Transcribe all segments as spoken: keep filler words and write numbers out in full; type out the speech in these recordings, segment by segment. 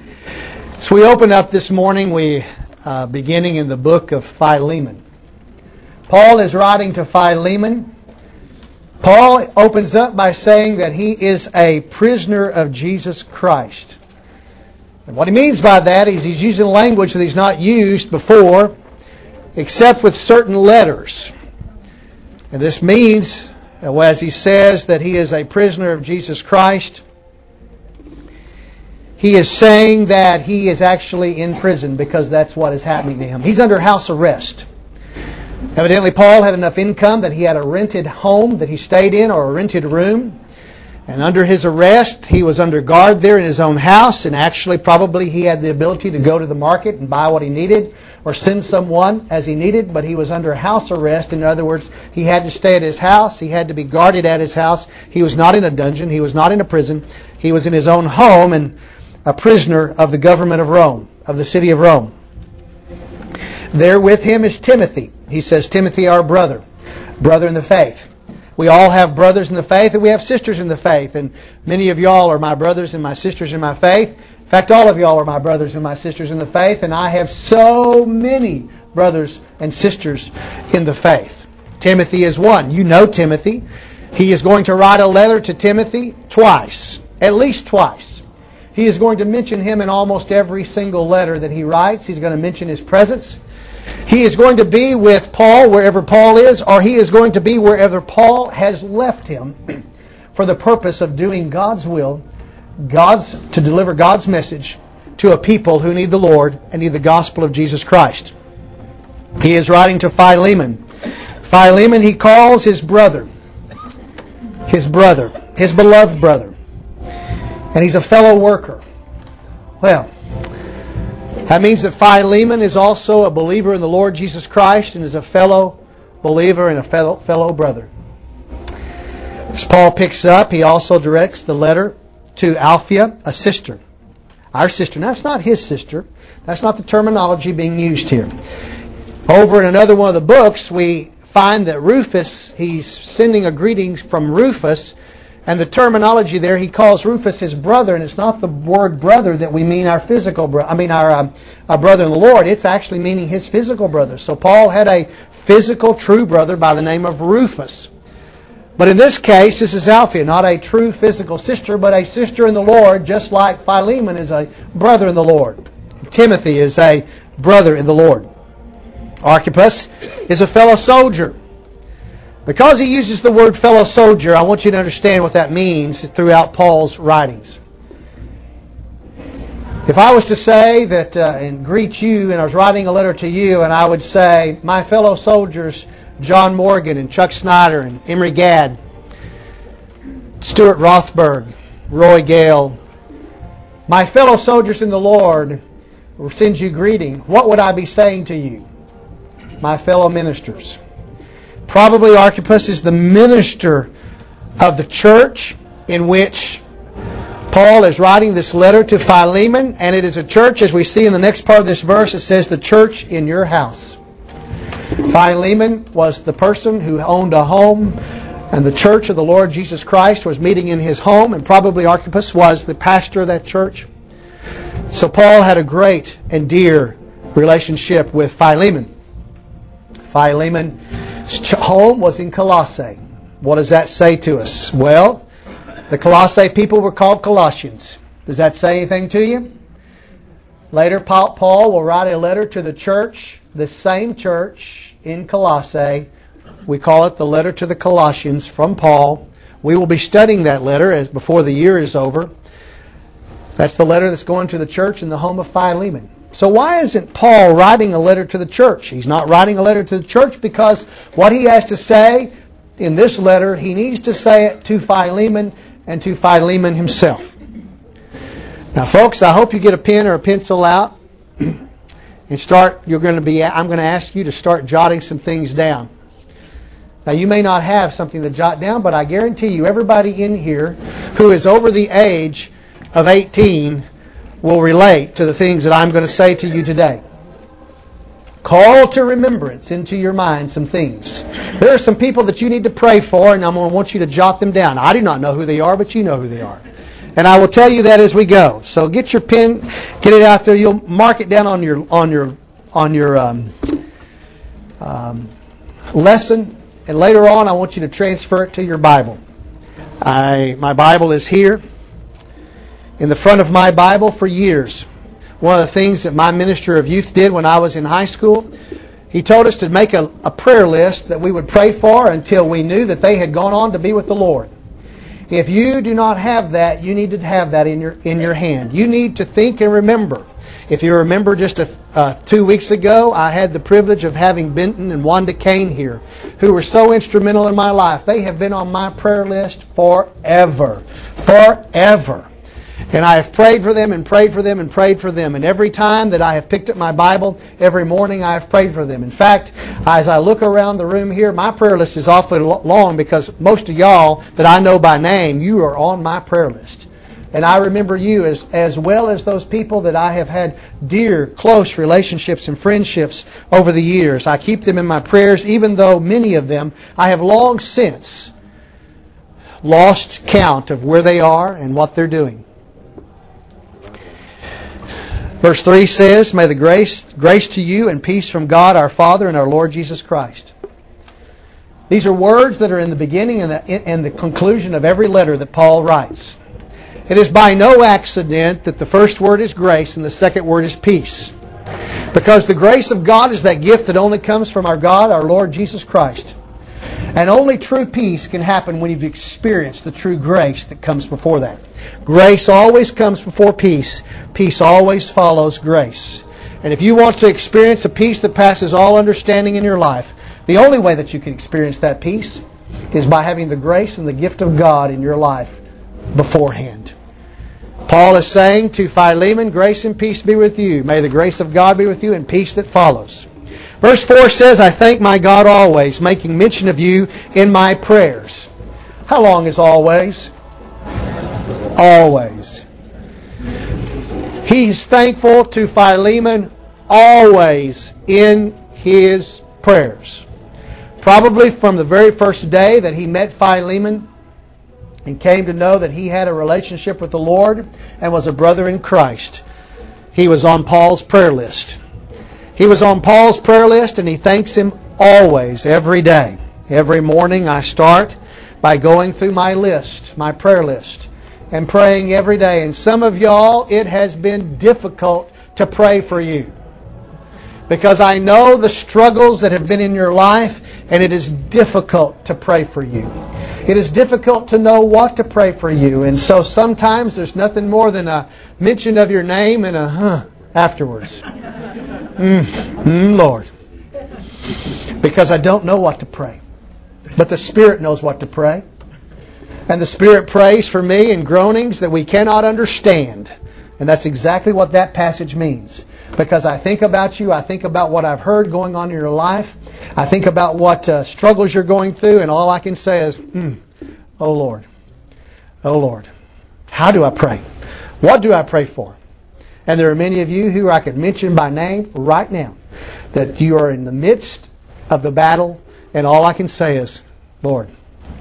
So we open up this morning, we uh, beginning in the book of Philemon. Paul is writing to Philemon. Paul opens up by saying that he is a prisoner of Jesus Christ. And what he means by that is he's using language that he's not used before, except with certain letters. And this means, as he says, that he is a prisoner of Jesus Christ. He is saying that he is actually in prison because that's what is happening to him. He's under house arrest. Evidently, Paul had enough income that he had a rented home that he stayed in, or a rented room. And under his arrest, he was under guard there in his own house. And actually, probably he had the ability to go to the market and buy what he needed, or send someone as he needed. But he was under house arrest. In other words, he had to stay at his house. He had to be guarded at his house. He was not in a dungeon. He was not in a prison. He was in his own home and a prisoner of the government of Rome, of the city of Rome. There with him is Timothy. He says, Timothy, our brother, brother in the faith. We all have brothers in the faith, and we have sisters in the faith. And many of y'all are my brothers and my sisters in my faith. In fact, all of y'all are my brothers and my sisters in the faith. And I have so many brothers and sisters in the faith. Timothy is one. You know Timothy. He is going to write a letter to Timothy twice, at least twice. He is going to mention him in almost every single letter that he writes. He's going to mention his presence. He is going to be with Paul wherever Paul is, or he is going to be wherever Paul has left him for the purpose of doing God's will, God's to deliver God's message to a people who need the Lord and need the gospel of Jesus Christ. He is writing to Philemon. Philemon he calls his brother, his brother, his beloved brother. And he's a fellow worker. Well, that means that Philemon is also a believer in the Lord Jesus Christ and is a fellow believer and a fellow, fellow brother. As Paul picks up, he also directs the letter to Alphia, a sister. Our sister. Now, that's not his sister. That's not the terminology being used here. Over in another one of the books, we find that Rufus, he's sending a greeting from Rufus. And the terminology there, he calls Rufus his brother, and it's not the word brother that we mean our physical brother. I mean our, um, our brother in the Lord. It's actually meaning his physical brother. So Paul had a physical, true brother by the name of Rufus. But in this case, this is Alphia, not a true physical sister, but a sister in the Lord, just like Philemon is a brother in the Lord. Timothy is a brother in the Lord. Archippus is a fellow soldier. Because he uses the word fellow soldier, I want you to understand what that means throughout Paul's writings. If I was to say that uh, and greet you, and I was writing a letter to you, and I would say, my fellow soldiers, John Morgan and Chuck Snyder and Emery Gadd, Stuart Rothberg, Roy Gale, my fellow soldiers in the Lord will send you greeting. What would I be saying to you? My fellow ministers. Probably Archippus is the minister of the church in which Paul is writing this letter to Philemon, and it is a church, as we see in the next part of this verse, it says, the church in your house. Philemon was the person who owned a home, and the church of the Lord Jesus Christ was meeting in his home, and probably Archippus was the pastor of that church. So Paul had a great and dear relationship with Philemon. Philemon home was in Colossae. What does that say to us? Well, the Colossae people were called Colossians. Does that say anything to you? Later, Paul will write a letter to the church, the same church in Colossae. We call it the letter to the Colossians from Paul. We will be studying that letter as before the year is over. That's the letter that's going to the church in the home of Philemon. So why isn't Paul writing a letter to the church? He's not writing a letter to the church because what he has to say in this letter, he needs to say it to Philemon and to Philemon himself. Now, folks, I hope you get a pen or a pencil out and start. You're going to be. I'm going to ask you to start jotting some things down. Now, you may not have something to jot down, but I guarantee you, everybody in here who is over the age of eighteen will relate to the things that I'm going to say to you today. Call to remembrance into your mind some things. There are some people that you need to pray for, and I'm going to want you to jot them down. I do not know who they are, but you know who they are. And I will tell you that as we go. So get your pen, get it out there. You'll mark it down on your on your on your um, um, lesson. And later on, I want you to transfer it to your Bible. I my Bible is here in the front of my Bible for years. One of the things that my minister of youth did when I was in high school, he told us to make a, a prayer list that we would pray for until we knew that they had gone on to be with the Lord. If you do not have that, you need to have that in your in your hand. You need to think and remember. If you remember just a, uh, two weeks ago, I had the privilege of having Benton and Wanda Kane here, who were so instrumental in my life. They have been on my prayer list forever. Forever. And I have prayed for them and prayed for them and prayed for them. And every time that I have picked up my Bible, every morning I have prayed for them. In fact, as I look around the room here, my prayer list is awfully long because most of y'all that I know by name, you are on my prayer list. And I remember you as, as well as those people that I have had dear, close relationships and friendships over the years. I keep them in my prayers, even though many of them I have long since lost count of where they are and what they're doing. Verse three says, May the grace, grace to you and peace from God our Father and our Lord Jesus Christ. These are words that are in the beginning and the, and the conclusion of every letter that Paul writes. It is by no accident that the first word is grace and the second word is peace. Because the grace of God is that gift that only comes from our God, our Lord Jesus Christ. And only true peace can happen when you've experienced the true grace that comes before that. Grace always comes before peace. Peace always follows grace. And if you want to experience a peace that passes all understanding in your life, the only way that you can experience that peace is by having the grace and the gift of God in your life beforehand. Paul is saying to Philemon, grace and peace be with you. May the grace of God be with you and peace that follows. Verse four says, I thank my God always, making mention of you in my prayers. How long is always? Always. He's thankful to Philemon always in his prayers. Probably from the very first day that he met Philemon and came to know that he had a relationship with the Lord and was a brother in Christ, he was on Paul's prayer list. He was on Paul's prayer list and he thanks him always, every day. Every morning I start by going through my list, my prayer list, and praying every day. And some of y'all, it has been difficult to pray for you. Because I know the struggles that have been in your life, and it is difficult to pray for you. It is difficult to know what to pray for you. And so sometimes there's nothing more than a mention of your name and a huh afterwards. Mm, mm, Lord. Because I don't know what to pray. But the Spirit knows what to pray. And the Spirit prays for me in groanings that we cannot understand. And that's exactly what that passage means. Because I think about you, I think about what I've heard going on in your life. I think about what uh, struggles you're going through, and all I can say is, mm, oh Lord, oh Lord, how do I pray? What do I pray for? And there are many of you who I could mention by name right now, that you are in the midst of the battle, and all I can say is, Lord,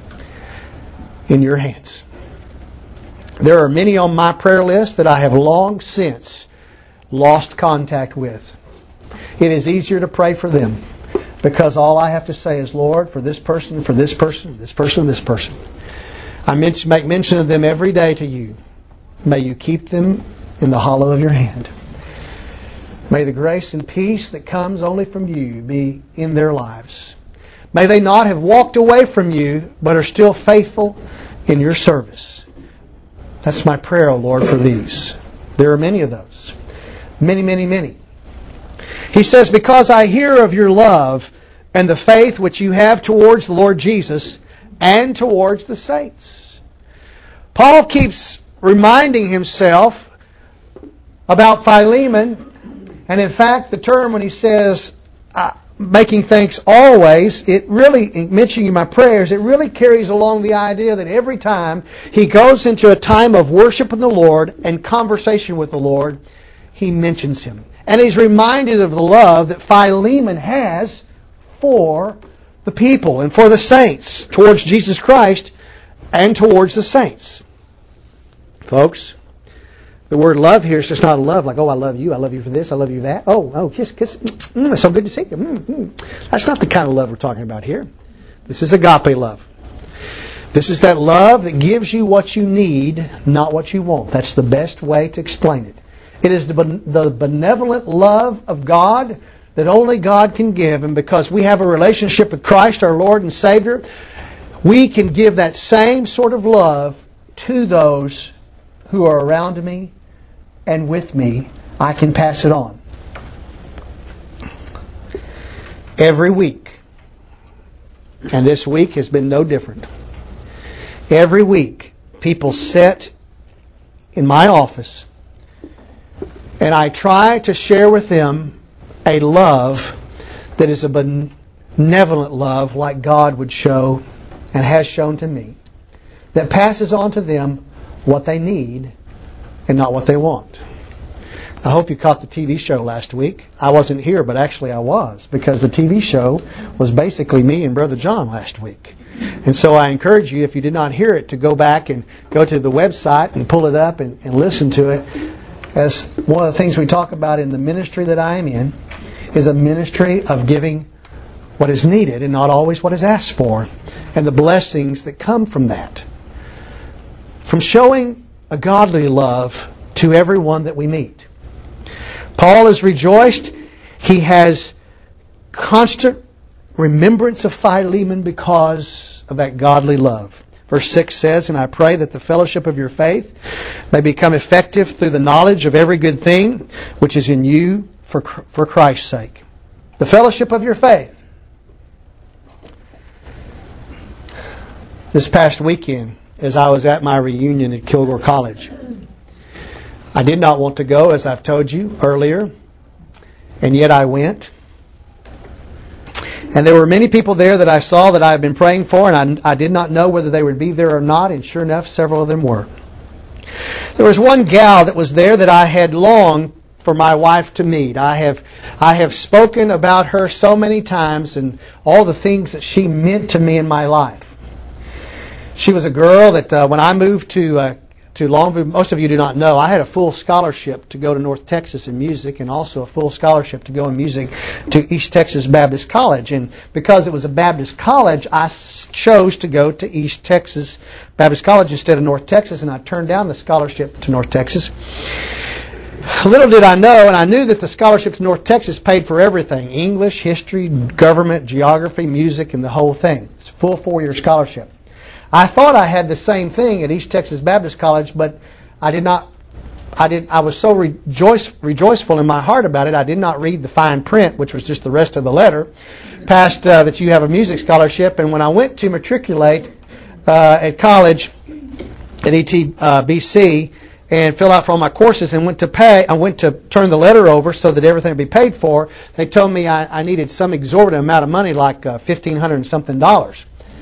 in your hands. There are many on my prayer list that I have long since lost contact with. It is easier to pray for them because all I have to say is, Lord, for this person, for this person, this person, this person. I make mention of them every day to you. May you keep them in the hollow of your hand. May the grace and peace that comes only from you be in their lives. May they not have walked away from you, but are still faithful in your service. That's my prayer, O Lord, for these. There are many of those. Many, many, many. He says, because I hear of your love and the faith which you have towards the Lord Jesus and towards the saints. Paul keeps reminding himself about Philemon. And in fact, the term when he says, uh, making thanks always, it really, mentioning in my prayers, it really carries along the idea that every time he goes into a time of worship with the Lord and conversation with the Lord, he mentions Him. And he's reminded of the love that Philemon has for the people and for the saints, towards Jesus Christ and towards the saints. folks. The word love here is just not a love like, oh, I love you, I love you for this, I love you for that. Oh, oh, kiss, kiss. Mm, it's so good to see you. Mm, mm. That's not the kind of love we're talking about here. This is agape love. This is that love that gives you what you need, not what you want. That's the best way to explain it. It is the, the benevolent love of God that only God can give. And because we have a relationship with Christ, our Lord and Savior, we can give that same sort of love to those who are around me and with me. I can pass it on. Every week, and this week has been no different. Every week, people sit in my office and I try to share with them a love that is a benevolent love like God would show and has shown to me, that passes on to them what they need and not what they want. I hope you caught the T V show last week. I wasn't here, but actually I was, because the T V show was basically me and Brother John last week. And so I encourage you, if you did not hear it, to go back and go to the website and pull it up and, and listen to it. As one of the things we talk about in the ministry that I am in is a ministry of giving what is needed and not always what is asked for, and the blessings that come from that. From showing a godly love to everyone that we meet. Paul is rejoiced. He has constant remembrance of Philemon because of that godly love. Verse six says, "And I pray that the fellowship of your faith may become effective through the knowledge of every good thing which is in you for, for Christ's sake." The fellowship of your faith. This past weekend, as I was at my reunion at Kilgore College, I did not want to go, as I've told you earlier, and yet I went. And there were many people there that I saw that I had been praying for, and I, I did not know whether they would be there or not, and sure enough, several of them were. There was one gal that was there that I had longed for my wife to meet. I have I have spoken about her so many times and all the things that she meant to me in my life. She was a girl that uh, when I moved to uh, to Longview, most of you do not know, I had a full scholarship to go to North Texas in music, and also a full scholarship to go in music to East Texas Baptist College. And because it was a Baptist college, I chose to go to East Texas Baptist College instead of North Texas, and I turned down the scholarship to North Texas. Little did I know, and I knew that the scholarship to North Texas paid for everything: English, history, government, geography, music, and the whole thing. It's a full four-year scholarship. I thought I had the same thing at East Texas Baptist College, but I did not. I did. I was so rejoice, rejoiceful in my heart about it, I did not read the fine print, which was just the rest of the letter, past uh, that you have a music scholarship. And when I went to matriculate uh, at college at E T B C and fill out for all my courses and went to pay, I went to turn the letter over so that everything would be paid for. They told me I, I needed some exorbitant amount of money, like uh, fifteen hundred and something dollars.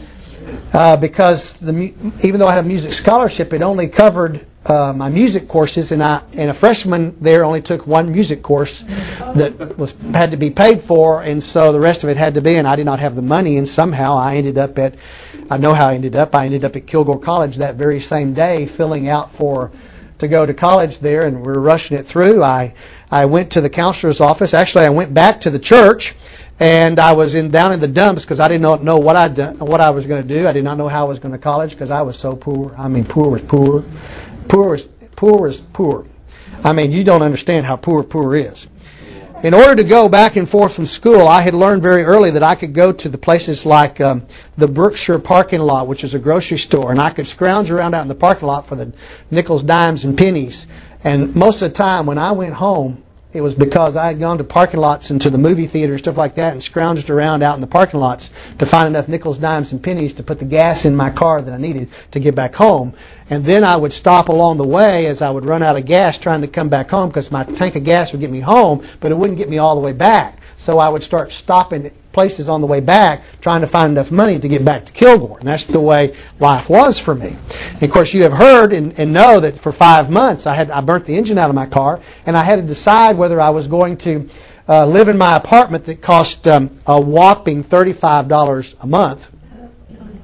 Uh, because the, even though I had a music scholarship, it only covered uh, my music courses, and I and a freshman there only took one music course that was had to be paid for, and so the rest of it had to be. And I did not have the money, and somehow I ended up at I know how I ended up. I ended up at Kilgore College that very same day, filling out for to go to college there, and we were rushing it through. I I went to the counselor's office. Actually, I went back to the church. And I was in down in the dumps because I did not know what I what I was going to do. I did not know how I was going to college because I was so poor. I mean, poor was poor, poor was poor was poor. I mean, you don't understand how poor poor is. In order to go back and forth from school, I had learned very early that I could go to the places like um, the Brookshire parking lot, which is a grocery store, and I could scrounge around out in the parking lot for the nickels, dimes, and pennies. And most of the time, when I went home, it was because I had gone to parking lots and to the movie theater and stuff like that and scrounged around out in the parking lots to find enough nickels, dimes, and pennies to put the gas in my car that I needed to get back home. And then I would stop along the way as I would run out of gas trying to come back home, because my tank of gas would get me home, but it wouldn't get me all the way back. So I would start stopping at places on the way back trying to find enough money to get back to Kilgore. And that's the way life was for me. And of course, you have heard and, and know that for five months I had I burnt the engine out of my car, and I had to decide whether I was going to uh, live in my apartment that cost um, a whopping thirty-five dollars a month,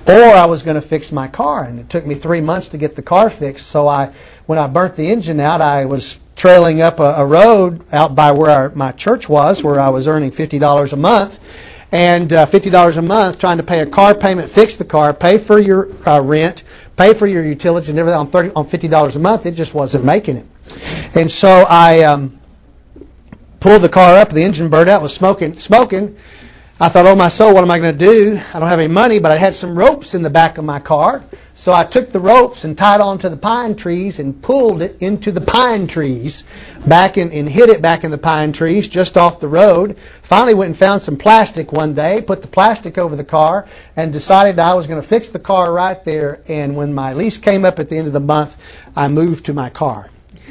or I was going to fix my car. And it took me three months to get the car fixed. So I, when I burnt the engine out, I was trailing up a, a road out by where our, my church was, where I was earning fifty dollars a month. And uh, fifty dollars a month trying to pay a car payment, fix the car, pay for your uh, rent, pay for your utilities and everything on, thirty, on fifty dollars a month. It just wasn't making it. And so I um, pulled the car up. The engine burned out, was smoking, smoking. I thought, oh my soul, what am I going to do? I don't have any money, but I had some ropes in the back of my car. So I took the ropes and tied onto the pine trees and pulled it into the pine trees back in, and hid it back in the pine trees just off the road. Finally went and found some plastic one day, put the plastic over the car, and decided I was going to fix the car right there. And when my lease came up at the end of the month, I moved to my car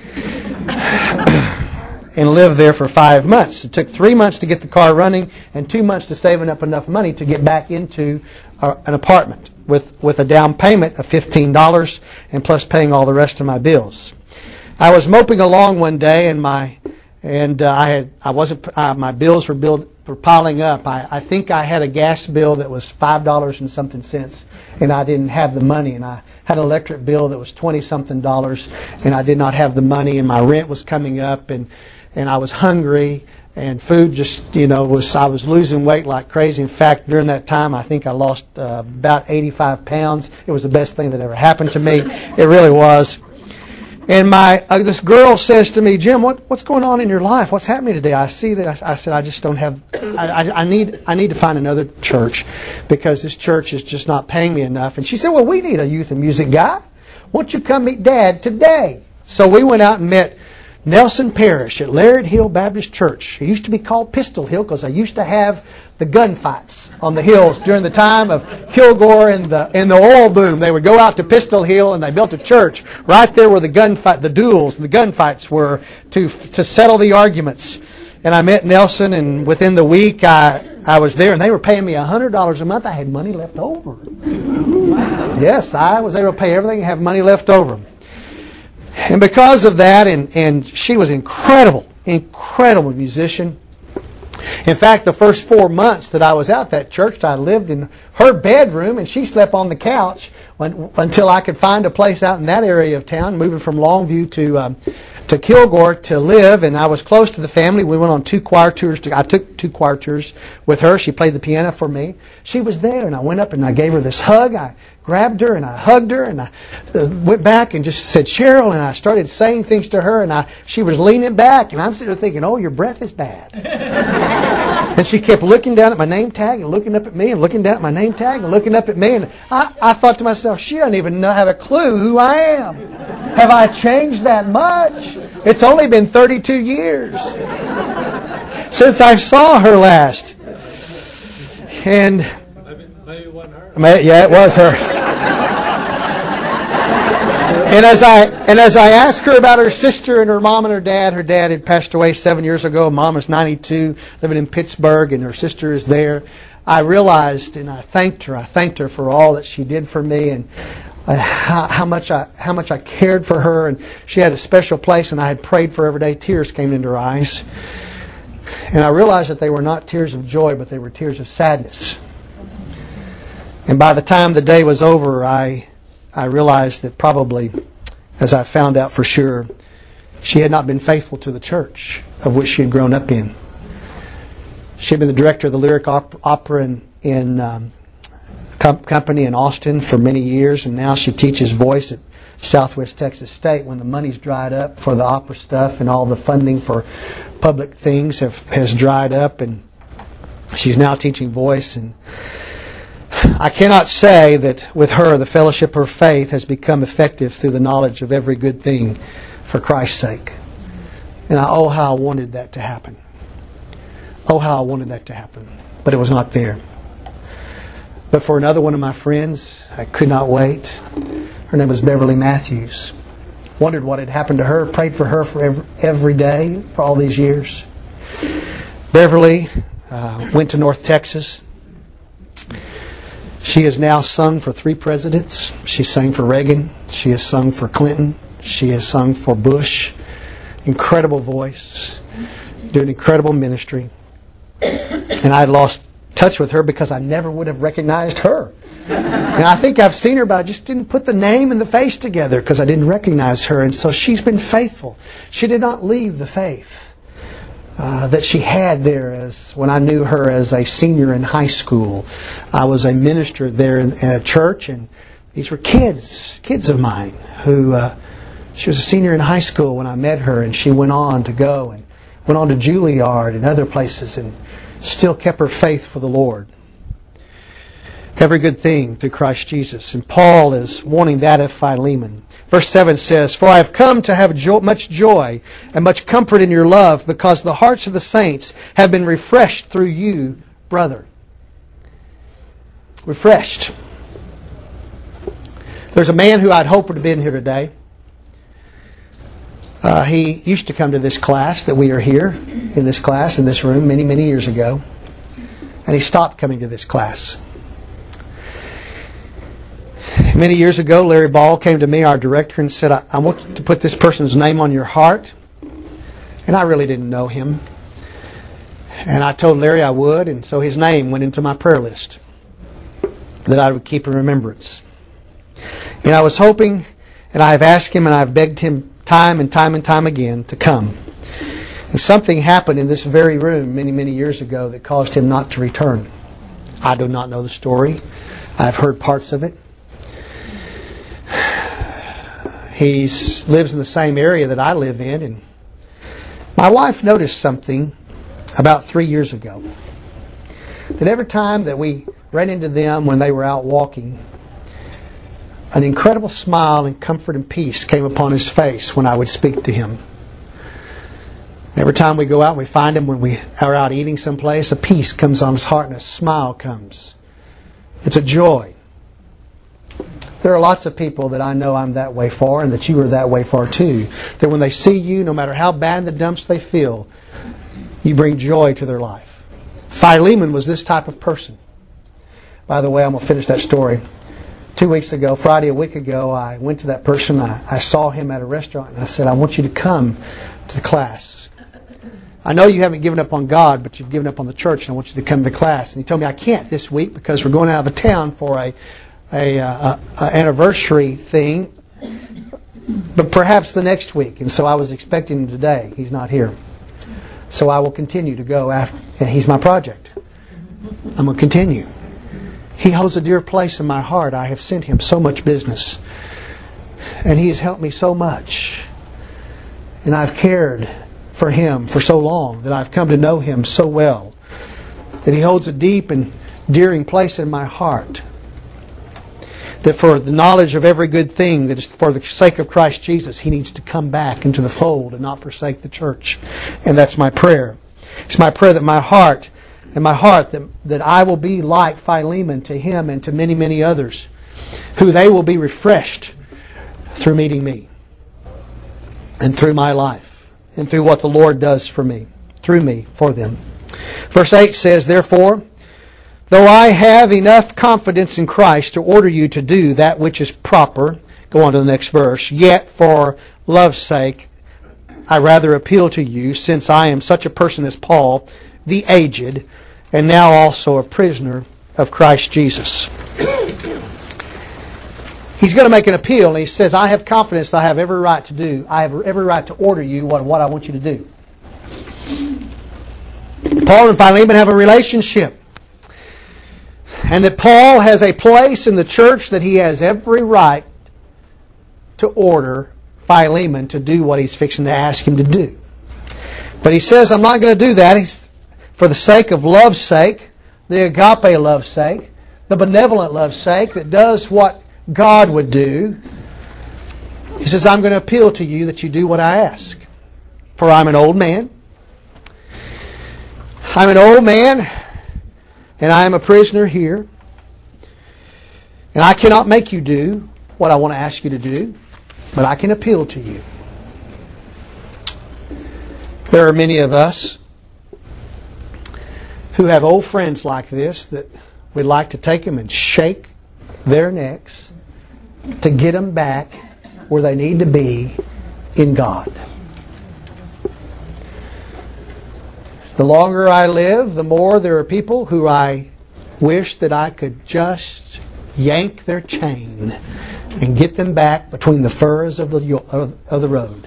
and lived there for five months. It took three months to get the car running and two months to saving up enough money to get back into uh, an apartment with, with a down payment of fifteen dollars and plus paying all the rest of my bills. I was moping along one day and my and uh, I had I wasn't uh, my bills were build, were piling up. I, I think I had a gas bill that was five dollars and something cents, and I didn't have the money. And I had an electric bill that was twenty something dollars, and I did not have the money. And my rent was coming up, and and I was hungry, and food just, you know, was, I was losing weight like crazy. In fact, during that time, I think I lost uh, about eighty-five pounds. It was the best thing that ever happened to me. It really was. And my uh, this girl says to me, Jim, what, what's going on in your life? What's happening today? I see that. I, I said, I just don't have, I, I, I need I need to find another church because this church is just not paying me enough. And she said, well, we need a youth and music guy. Won't you come meet Dad today? So we went out and met Nelson Parrish at Laird Hill Baptist Church. It used to be called Pistol Hill because I used to have the gunfights on the hills during the time of Kilgore and the and the oil boom. They would go out to Pistol Hill and they built a church right there where the gunfight, the duels, and the gunfights were to to settle the arguments. And I met Nelson, and within the week I I was there, and they were paying me a hundred dollars a month. I had money left over. Wow. Yes, I was able to pay everything and have money left over. And because of that, and, and she was incredible, incredible musician. In fact, the first four months that I was out that church, I lived in her bedroom, and she slept on the couch when, until I could find a place out in that area of town, moving from Longview to um, to Kilgore to live. And I was close to the family. We went on two choir tours. To, I took two choir tours with her. She played the piano for me. She was there, and I went up and I gave her this hug. I grabbed her and I hugged her, and I uh, went back and just said, Cheryl, and I started saying things to her, and I she was leaning back, and I'm sitting there thinking, oh, your breath is bad. And she kept looking down at my name tag and looking up at me and looking down at my name tag and looking up at me, and I, I thought to myself, she doesn't even know, have a clue who I am. Have I changed that much? It's only been thirty-two years since I saw her last. And maybe it wasn't her. Yeah, it was her. And as I and as I asked her about her sister and her mom and her dad, her dad had passed away seven years ago. Mom is ninety-two, living in Pittsburgh, and her sister is there. I realized, and I thanked her. I thanked her for all that she did for me, and uh, how, how much I how much I cared for her. And she had a special place, and I had prayed for her every day. Tears came into her eyes, and I realized that they were not tears of joy, but they were tears of sadness. And by the time the day was over, I I realized that probably, as I found out for sure, she had not been faithful to the church of which she had grown up in. She had been the director of the Lyric Opera in, in um, com- company in Austin for many years, and now she teaches voice at Southwest Texas State when the money's dried up for the opera stuff and all the funding for public things have, has dried up, and she's now teaching voice. And I cannot say that with her the fellowship of her faith has become effective through the knowledge of every good thing for Christ's sake. And I, oh, how I wanted that to happen. Oh, how I wanted that to happen. But it was not there. But for another one of my friends, I could not wait. Her name was Beverly Matthews. Wondered what had happened to her. Prayed for her for every, every day for all these years. Beverly uh, went to North Texas. She has now sung for three presidents. She sang for Reagan. She has sung for Clinton. She has sung for Bush. Incredible voice. Doing incredible ministry. And I lost touch with her because I never would have recognized her And I think I've seen her, but I just didn't put the name and the face together because I didn't recognize her. And so she's been faithful. She did not leave the faith uh, that she had there as when I knew her as a senior in high school. I was a minister there in, in a church, and these were kids, kids of mine who... Uh, she was a senior in high school when I met her, and she went on to go and went on to Juilliard and other places and still kept her faith for the Lord. Every good thing through Christ Jesus. And Paul is wanting that of Philemon. Verse seven says, "For I have come to have jo- much joy and much comfort in your love, because the hearts of the saints have been refreshed through you, brother." Refreshed. There's a man who I'd hoped would have been here today. Uh, he used to come to this class that we are here, in this class, in this room, many, many years ago. And he stopped coming to this class. Many years ago, Larry Ball came to me, our director, and said, I, I want to put this person's name on your heart. And I really didn't know him. And I told Larry I would, and so his name went into my prayer list that I would keep in remembrance. And I was hoping, and I have asked him, and I have begged him time and time and time again to come. And something happened in this very room many, many years ago that caused him not to return. I do not know the story. I've heard parts of it. He lives in the same area that I live in. And my wife noticed something about three years ago. That every time that we ran into them when they were out walking, an incredible smile and comfort and peace came upon his face when I would speak to him. Every time we go out and we find him when we are out eating someplace, a peace comes on his heart and a smile comes. It's a joy. There are lots of people that I know I'm that way for, and that you are that way for too. That when they see you, no matter how bad in the dumps they feel, you bring joy to their life. Philemon was this type of person. By the way, I'm going to finish that story. Two weeks ago, Friday, a week ago, I went to that person. I, I saw him at a restaurant, and I said, I want you to come to the class. I know you haven't given up on God, but you've given up on the church, and I want you to come to the class. And he told me I can't this week because we're going out of town for a, a, a, a anniversary thing, but perhaps the next week. And so I was expecting him today. He's not here. So I will continue to go after, and he's my project. I'm going to continue. He holds a dear place in my heart. I have sent him so much business. And he has helped me so much. And I've cared for him for so long that I've come to know him so well. That he holds a deep and endearing place in my heart. That for the knowledge of every good thing, that is for the sake of Christ Jesus, he needs to come back into the fold and not forsake the church. And that's my prayer. It's my prayer that my heart and my heart that, that I will be like Philemon to him and to many, many others, who they will be refreshed through meeting me and through my life and through what the Lord does for me, through me, for them. Verse eight says, "Therefore, though I have enough confidence in Christ to order you to do that which is proper," go on to the next verse, "yet for love's sake I rather appeal to you, since I am such a person as Paul, the aged, and now also a prisoner of Christ Jesus." He's going to make an appeal, and he says, I have confidence that I have every right to do. I have every right to order you what, what I want you to do. Paul and Philemon have a relationship. And that Paul has a place in the church that he has every right to order Philemon to do what he's fixing to ask him to do. But he says, I'm not going to do that. He's, for the sake of love's sake, the agape love's sake, the benevolent love's sake that does what God would do. He says, I'm going to appeal to you that you do what I ask. For I'm an old man. I'm an old man, and I am a prisoner here. And I cannot make you do what I want to ask you to do, but I can appeal to you. There are many of us who have old friends like this that we'd like to take them and shake their necks to get them back where they need to be in God. The longer I live, the more there are people who I wish that I could just yank their chain and get them back between the furrows of the, of the road.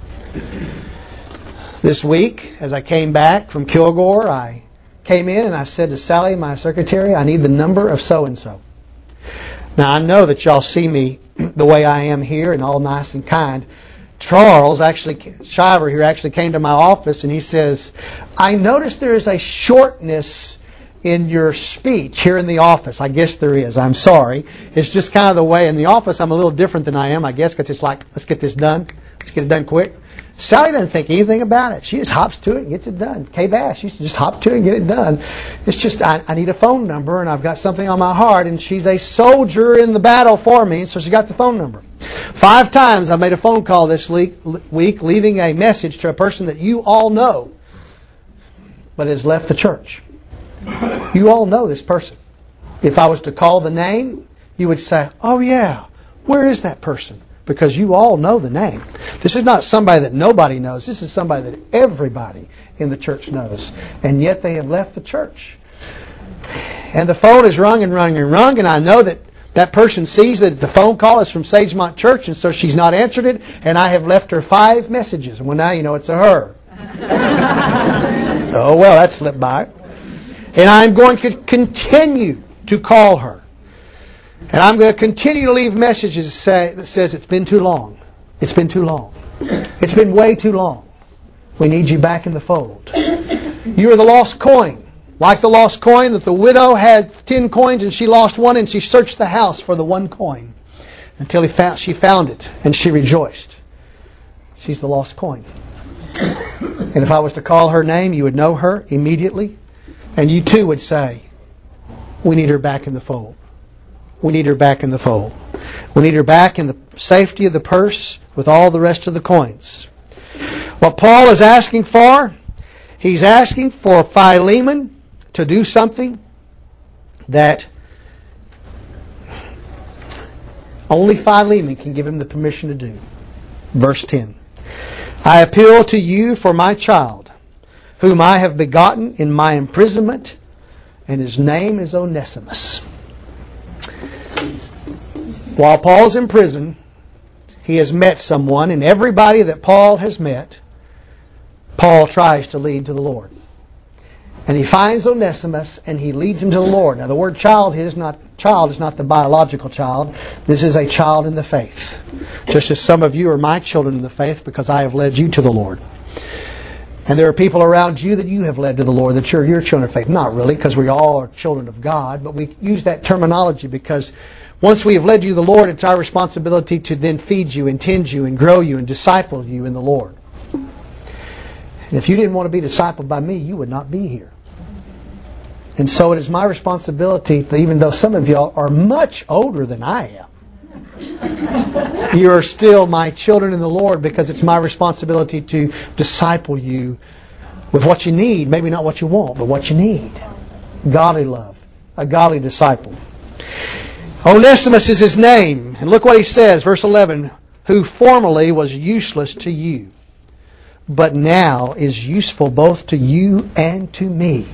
This week, as I came back from Kilgore, I came in and I said to Sally, my secretary, I need the number of so-and-so. Now, I know that y'all see me the way I am here and all nice and kind. Charles, actually, Shiver here, actually came to my office and he says, I noticed there is a shortness in your speech here in the office. I guess there is. I'm sorry. It's just kind of the way in the office I'm a little different than I am, I guess, because it's like, let's get this done. Let's get it done quick. Sally doesn't think anything about it. She just hops to it and gets it done. Kay Bass, she used to just hop to it and get it done. It's just, I, I need a phone number and I've got something on my heart, and she's a soldier in the battle for me, so she got the phone number. Five times I made a phone call this week, leaving a message to a person that you all know, but has left the church. You all know this person. If I was to call the name, you would say, oh yeah, where is that person? Because you all know the name. This is not somebody that nobody knows. This is somebody that everybody in the church knows. And yet they have left the church. And the phone is rung and rung and rung, and I know that that person sees that the phone call is from Sagemont Church, and so she's not answered it, and I have left her five messages. Well, now you know it's a her. Oh, well, that slipped by. And I'm going to continue to call her. And I'm going to continue to leave messages say, that says it's been too long. It's been too long. It's been way too long. We need you back in the fold. You are the lost coin. Like the lost coin that the widow had ten coins and she lost one, and she searched the house for the one coin until he found, she found it and she rejoiced. She's the lost coin. And if I was to call her name, you would know her immediately. And you too would say, we need her back in the fold. We need her back in the fold. We need her back in the safety of the purse with all the rest of the coins. What Paul is asking for, he's asking for Philemon to do something that only Philemon can give him the permission to do. Verse ten. I appeal to you for my child, whom I have begotten in my imprisonment, and his name is Onesimus. While Paul's in prison, he has met someone, and everybody that Paul has met, Paul tries to lead to the Lord. And he finds Onesimus, and he leads him to the Lord. Now, the word child is not child is not the biological child. This is a child in the faith. Just as some of you are my children in the faith, because I have led you to the Lord. And there are people around you that you have led to the Lord, that you're your children of faith. Not really, because we all are children of God, but we use that terminology because once we have led you to the Lord, it's our responsibility to then feed you and tend you and grow you and disciple you in the Lord. And if you didn't want to be discipled by me, you would not be here. And so it is my responsibility, that even though some of y'all are much older than I am, you are still my children in the Lord, because it's my responsibility to disciple you with what you need. Maybe not what you want, but what you need. Godly love. A godly disciple. Onesimus is his name. And look what he says, verse eleven. Who formerly was useless to you, but now is useful both to you and to me.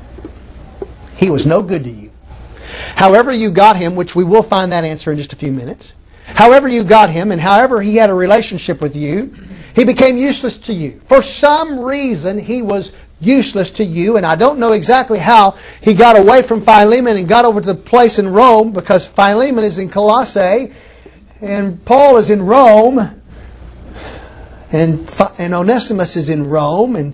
He was no good to you. However you got him, which we will find that answer in just a few minutes. However you got him, and however he had a relationship with you, he became useless to you. For some reason, he was useless to you, and I don't know exactly how he got away from Philemon and got over to the place in Rome, because Philemon is in Colossae, and Paul is in Rome, and, and Onesimus is in Rome, and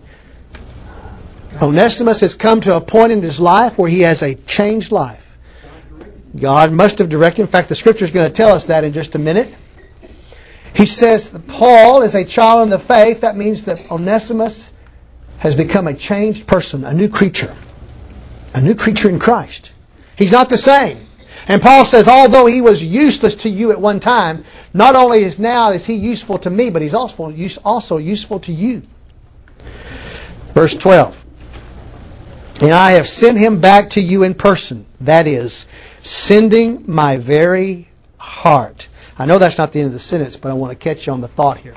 Onesimus has come to a point in his life where he has a changed life. God must have directed. In fact, the Scripture is going to tell us that in just a minute. He says that Paul is a child in the faith. That means that Onesimus has become a changed person, a new creature. A new creature in Christ. He's not the same. And Paul says, although he was useless to you at one time, not only is now is he useful to me, but he's also, also useful to you. Verse twelve. And I have sent him back to you in person. That is, sending my very heart. I know that's not the end of the sentence, but I want to catch you on the thought here.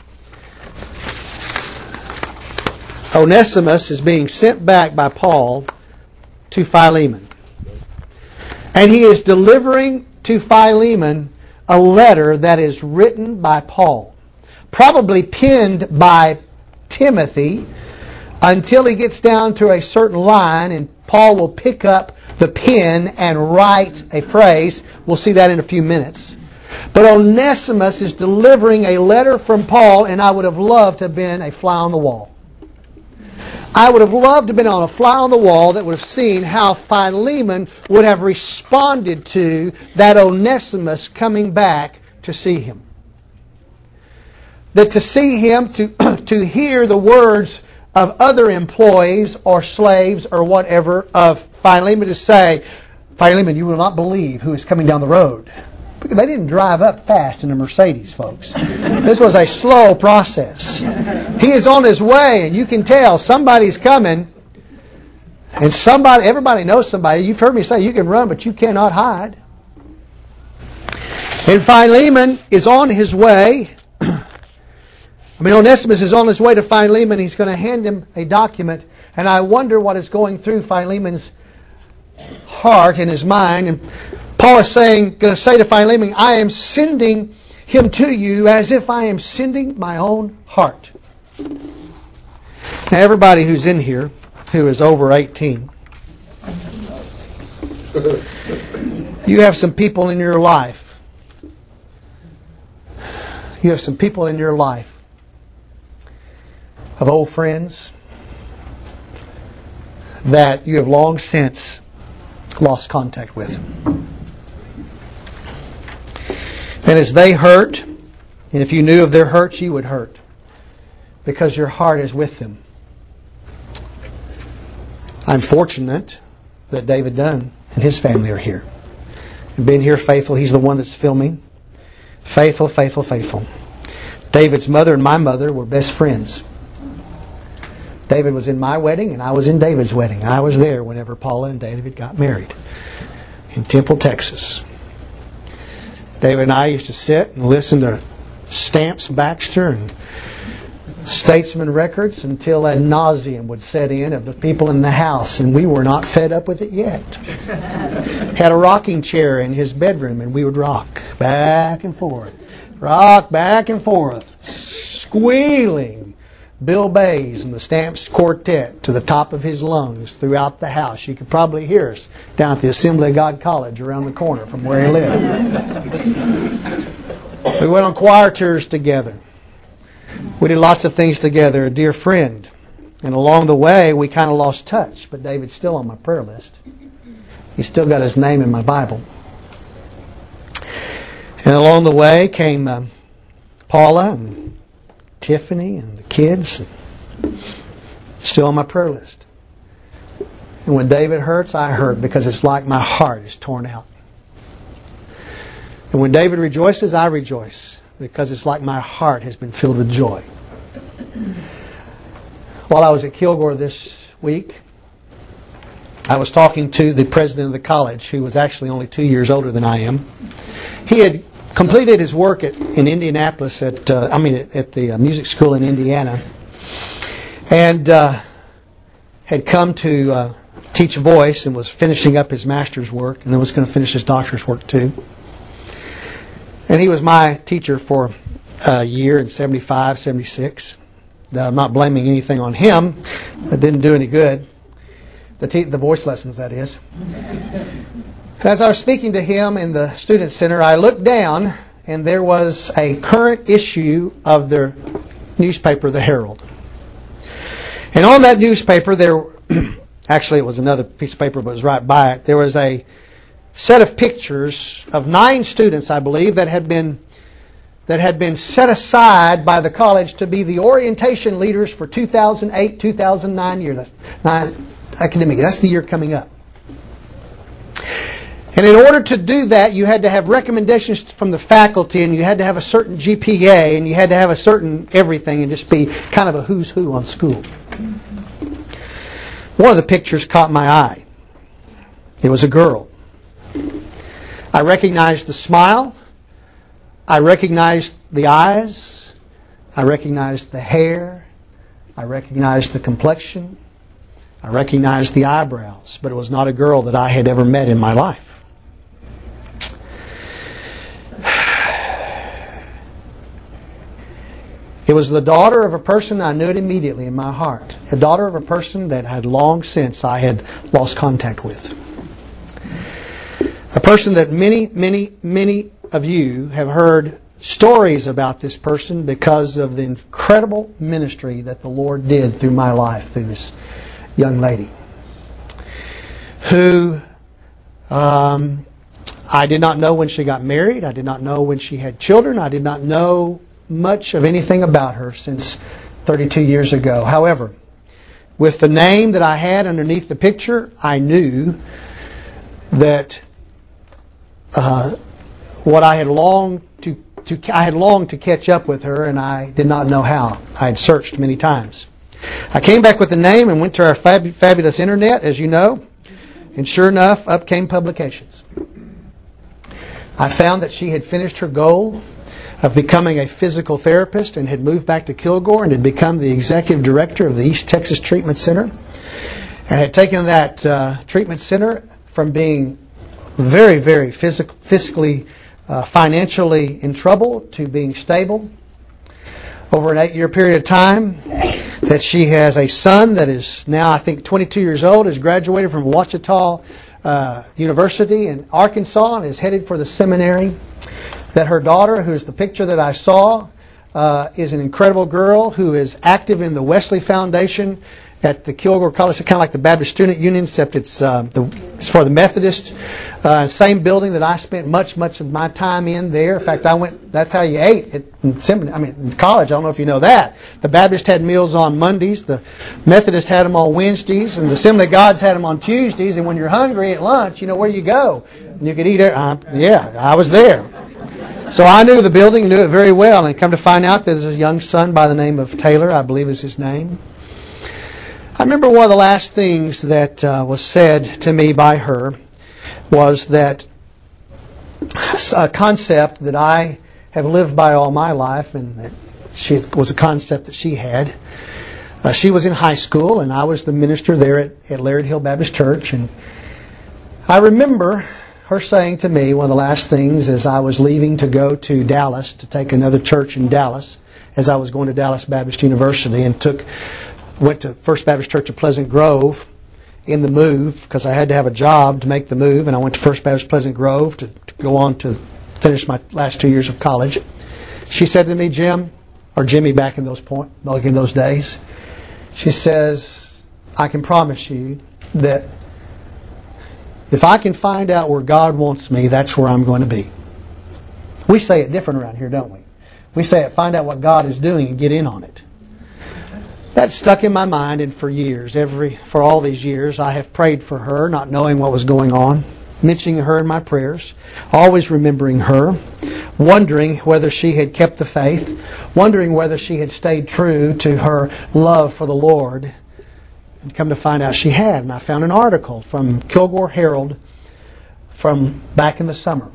Onesimus is being sent back by Paul to Philemon. And he is delivering to Philemon a letter that is written by Paul, probably penned by Timothy, until he gets down to a certain line, and Paul will pick up the pen and write a phrase. We'll see that in a few minutes. But Onesimus is delivering a letter from Paul, and I would have loved to have been a fly on the wall. I would have loved to have been on a fly on the wall that would have seen how Philemon would have responded to that Onesimus coming back to see him. That to see him, to, to hear the words of other employees or slaves or whatever of Philemon to say, Philemon, you will not believe who is coming down the road. They didn't drive up fast in a Mercedes, folks. This was a slow process. He is on his way, and you can tell somebody's coming. And somebody, everybody knows somebody. You've heard me say you can run, but you cannot hide. And Philemon is on his way. I mean, Onesimus is on his way to Philemon. He's going to hand him a document. And I wonder what is going through Philemon's heart and his mind. And Paul is saying, going to say to Philemon, I am sending him to you as if I am sending my own heart. Now, everybody who's in here who is over eighteen, you have some people in your life. You have some people in your life of old friends that you have long since lost contact with. And as they hurt, and if you knew of their hurts, you would hurt, because your heart is with them. I'm fortunate that David Dunn and his family are here. And being here faithful, he's the one that's filming. Faithful, faithful, faithful. David's mother and my mother were best friends. David was in my wedding and I was in David's wedding. I was there whenever Paula and David got married in Temple, Texas. David and I used to sit and listen to Stamps Baxter and Statesman records until ad nauseum would set in of the people in the house, and we were not fed up with it yet. Had a rocking chair in his bedroom, and we would rock back and forth. Rock back and forth, squealing Bill Bays and the Stamps Quartet to the top of his lungs throughout the house. You could probably hear us down at the Assembly of God College around the corner from where he lived. We went on choir tours together. We did lots of things together, a dear friend. And along the way, we kind of lost touch, but David's still on my prayer list. He's still got his name in my Bible. And along the way came uh, Paula and Tiffany and the kids, still on my prayer list. And when David hurts, I hurt, because it's like my heart is torn out. And when David rejoices, I rejoice, because it's like my heart has been filled with joy. While I was at Kilgore this week, I was talking to the president of the college, who was actually only two years older than I am. He had completed his work at, in Indianapolis, at uh, I mean at, at the uh, music school in Indiana, and uh, had come to uh, teach voice and was finishing up his master's work, and then was going to finish his doctor's work too. And he was my teacher for a year in seventy-five, seventy-six. I'm not blaming anything on him. That didn't do any good. The, te- the voice lessons, that is. As I was speaking to him in the Student Center, I looked down, and there was a current issue of their newspaper, The Herald. And on that newspaper, there, actually it was another piece of paper, but it was right by it, there was a set of pictures of nine students, I believe, that had been that had been set aside by the college to be the orientation leaders for two thousand eight, two thousand nine year. That's nine academic. That's the year coming up. And in order to do that, you had to have recommendations from the faculty, and you had to have a certain G P A, and you had to have a certain everything, and just be kind of a who's who on school. One of the pictures caught my eye. It was a girl. I recognized the smile. I recognized the eyes. I recognized the hair. I recognized the complexion. I recognized the eyebrows. But it was not a girl that I had ever met in my life. It was the daughter of a person, I knew it immediately in my heart. A daughter of a person that had long since I had lost contact with. A person that many, many, many of you have heard stories about this person because of the incredible ministry that the Lord did through my life, through this young lady. Who um, I did not know when she got married. I did not know when she had children. I did not know much of anything about her since thirty-two years ago. However, with the name that I had underneath the picture, I knew that uh, what I had longed to, to I had longed to catch up with her, and I did not know how. I had searched many times. I came back with the name and went to our fab- fabulous internet, as you know, and sure enough, up came publications. I found that she had finished her goal of becoming a physical therapist and had moved back to Kilgore and had become the executive director of the East Texas Treatment Center, and had taken that uh, treatment center from being very, very physical, fiscally, uh, financially in trouble to being stable over an eight-year period of time. That she has a son that is now, I think, twenty-two years old, has graduated from Ouachita uh, University in Arkansas and is headed for the seminary. That her daughter, who's the picture that I saw, uh, is an incredible girl who is active in the Wesley Foundation at the Kilgore College. It's kind of like the Baptist Student Union, except it's, uh, the, it's for the Methodist. Uh, same building that I spent much, much of my time in there. In fact, I went. That's how you ate at in seminary. I mean, in college. I don't know if you know that. The Baptist had meals on Mondays. The Methodist had them on Wednesdays, and the Assembly of Gods had them on Tuesdays. And when you're hungry at lunch, you know where you go, and you could eat it. Uh, yeah, I was there. So I knew the building, knew it very well, and come to find out that there's a young son by the name of Taylor, I believe is his name. I remember one of the last things that uh, was said to me by her was that a concept that I have lived by all my life, and that she was a concept that she had. Uh, she was in high school, and I was the minister there at, at Laird Hill Baptist Church, and I remember her saying to me one of the last things as I was leaving to go to Dallas to take another church in Dallas, as I was going to Dallas Baptist University, and took went to First Baptist Church of Pleasant Grove in the move because I had to have a job to make the move, and I went to First Baptist Pleasant Grove to, to go on to finish my last two years of college. She said to me, Jim, or Jimmy back in those point, back in those days, she says, I can promise you that if I can find out where God wants me, that's where I'm going to be. We say it different around here, don't we? We say it, find out what God is doing and get in on it. That stuck in my mind, and for years, every for all these years, I have prayed for her, not knowing what was going on, mentioning her in my prayers, always remembering her, wondering whether she had kept the faith, wondering whether she had stayed true to her love for the Lord. And come to find out she had. And I found an article from Kilgore Herald from back in the summer.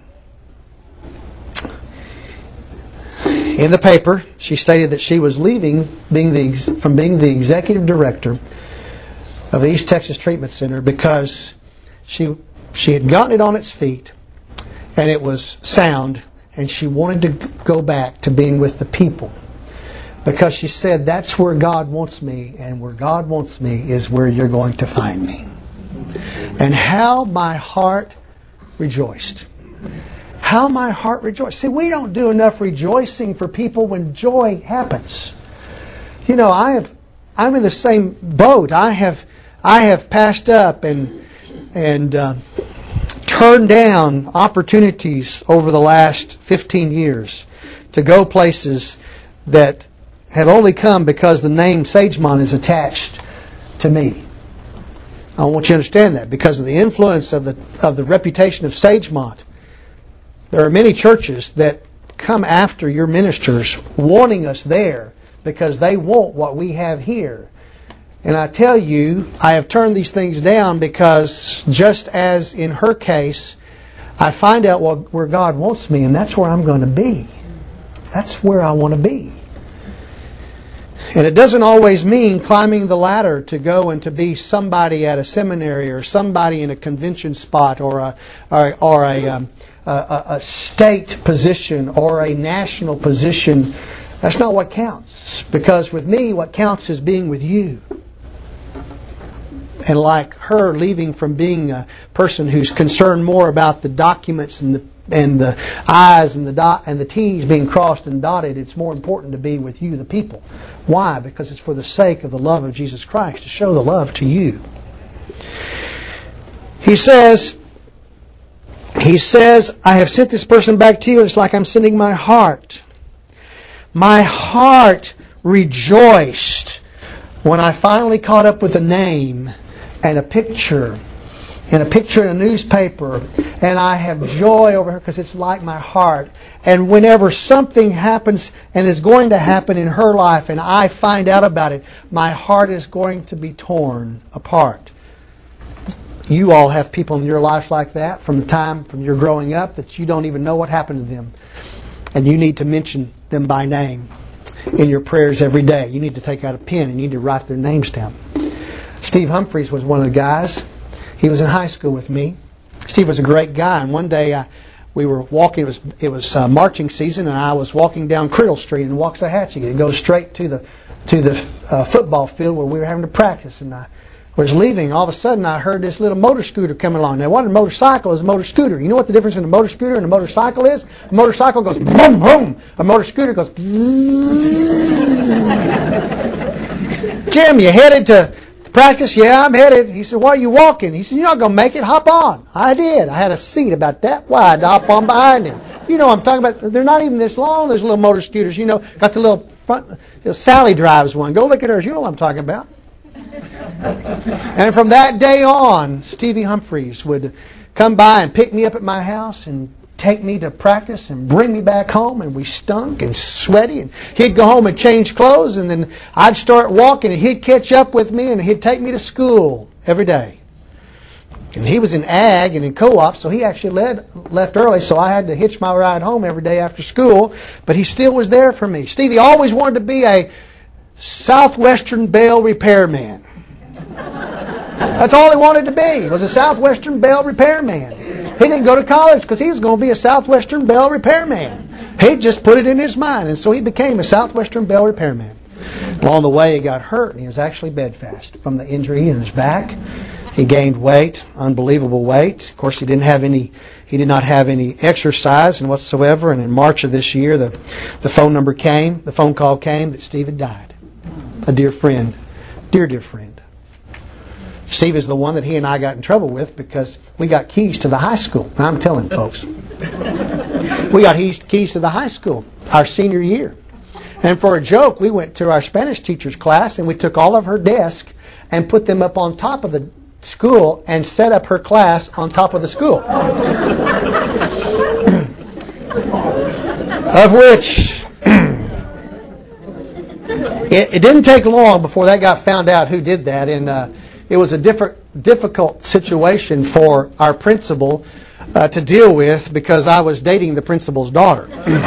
In the paper, she stated that she was leaving being the, from being the executive director of the East Texas Treatment Center because she she had gotten it on its feet and it was sound, and she wanted to go back to being with the people. Because she said, that's where God wants me, and where God wants me is where you're going to find me. And how my heart rejoiced. How my heart rejoiced. See, we don't do enough rejoicing for people when joy happens. You know, I have, I'm in the same boat. I have, I have passed up and and uh, turned down opportunities over the last fifteen years to go places that have only come because the name Sagemont is attached to me. I want you to understand that because of the influence of the of the reputation of Sagemont. There are many churches that come after your ministers wanting us there because they want what we have here. And I tell you, I have turned these things down because just as in her case, I find out what, where God wants me, and that's where I'm going to be. That's where I want to be. And it doesn't always mean climbing the ladder to go and to be somebody at a seminary or somebody in a convention spot or a or, or a, um, a, a state position or a national position That's not what counts. Because with me, what counts is being with you. And like her leaving from being a person who's concerned more about the documents and the and the I's and the dot and the T's being crossed and dotted, it's more important to be with you, the people. Why? Because it's for the sake of the love of Jesus Christ, to show the love to you. He says, he says, I have sent this person back to you. It's like I'm sending my heart. My heart rejoiced when I finally caught up with a name and a picture, and a picture in a newspaper, and I have joy over her because it's like my heart. And whenever something happens and is going to happen in her life and I find out about it, my heart is going to be torn apart. You all have people in your life like that from the time from your growing up that you don't even know what happened to them. And you need to mention them by name in your prayers every day. You need to take out a pen and you need to write their names down. Steve Humphreys was one of the guys. He was in high school with me. Steve was a great guy, and one day I, we were walking. It was it was uh, marching season, and I was walking down Criddle Street in Waxahachie. It goes straight to the to the uh, football field where we were having to practice. And I was leaving. All of a sudden, I heard this little motor scooter coming along. Now, what a motorcycle is a motor scooter. You know what the difference in a motor scooter and a motorcycle is? A motorcycle goes boom boom. A motor scooter goes. Jim, you headed to practice? Yeah, I'm headed. He said, why are you walking? He said, you're not going to make it. Hop on. I did. I had a seat about that wide to hop on behind him. You know what I'm talking about. They're not even this long. There's little motor scooters. You know, got the little front. You know, Sally drives one. Go look at hers. You know what I'm talking about. And from that day on, Stevie Humphreys would come by and pick me up at my house and take me to practice and bring me back home, and we stunk and sweaty, and he'd go home and change clothes, and then I'd start walking and he'd catch up with me and he'd take me to school every day. And he was in ag and in co-op, so he actually led, left early, so I had to hitch my ride home every day after school, but he still was there for me. Stevie always wanted to be a Southwestern Bell repairman. That's all he wanted to be, was a Southwestern Bell repairman. He didn't go to college because he was going to be a Southwestern Bell repairman. He just put it in his mind, and so he became a Southwestern Bell repairman. Along the way, he got hurt, and he was actually bedfast from the injury in his back. He gained weight, unbelievable weight. Of course, he didn't have any. He did not have any exercise and whatsoever. And in March of this year, the the phone number came, the phone call came that Steve had died. A dear friend, dear dear friend. Steve is the one that he and I got in trouble with because we got keys to the high school. I'm telling folks. We got keys to the high school our senior year. And for a joke, we went to our Spanish teacher's class and we took all of her desks and put them up on top of the school and set up her class on top of the school. Of which, it, it didn't take long before that got found out who did that. And uh, it was a different, difficult situation for our principal uh, to deal with because I was dating the principal's daughter.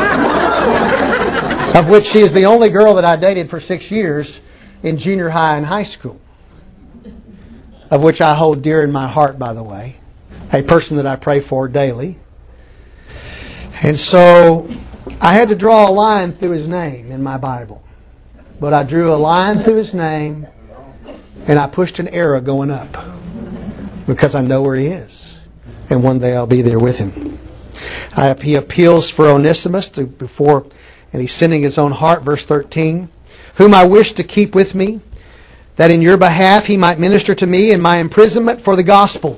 Of which she is the only girl that I dated for six years in junior high and high school. Of which I hold dear in my heart, by the way. A person that I pray for daily. And so I had to draw a line through his name in my Bible. But I drew a line through his name and I pushed an arrow going up. Because I know where he is. And one day I'll be there with him. I, he appeals for Onesimus to, before... And he's sending his own heart, verse thirteen, whom I wish to keep with me, that in your behalf he might minister to me in my imprisonment for the gospel.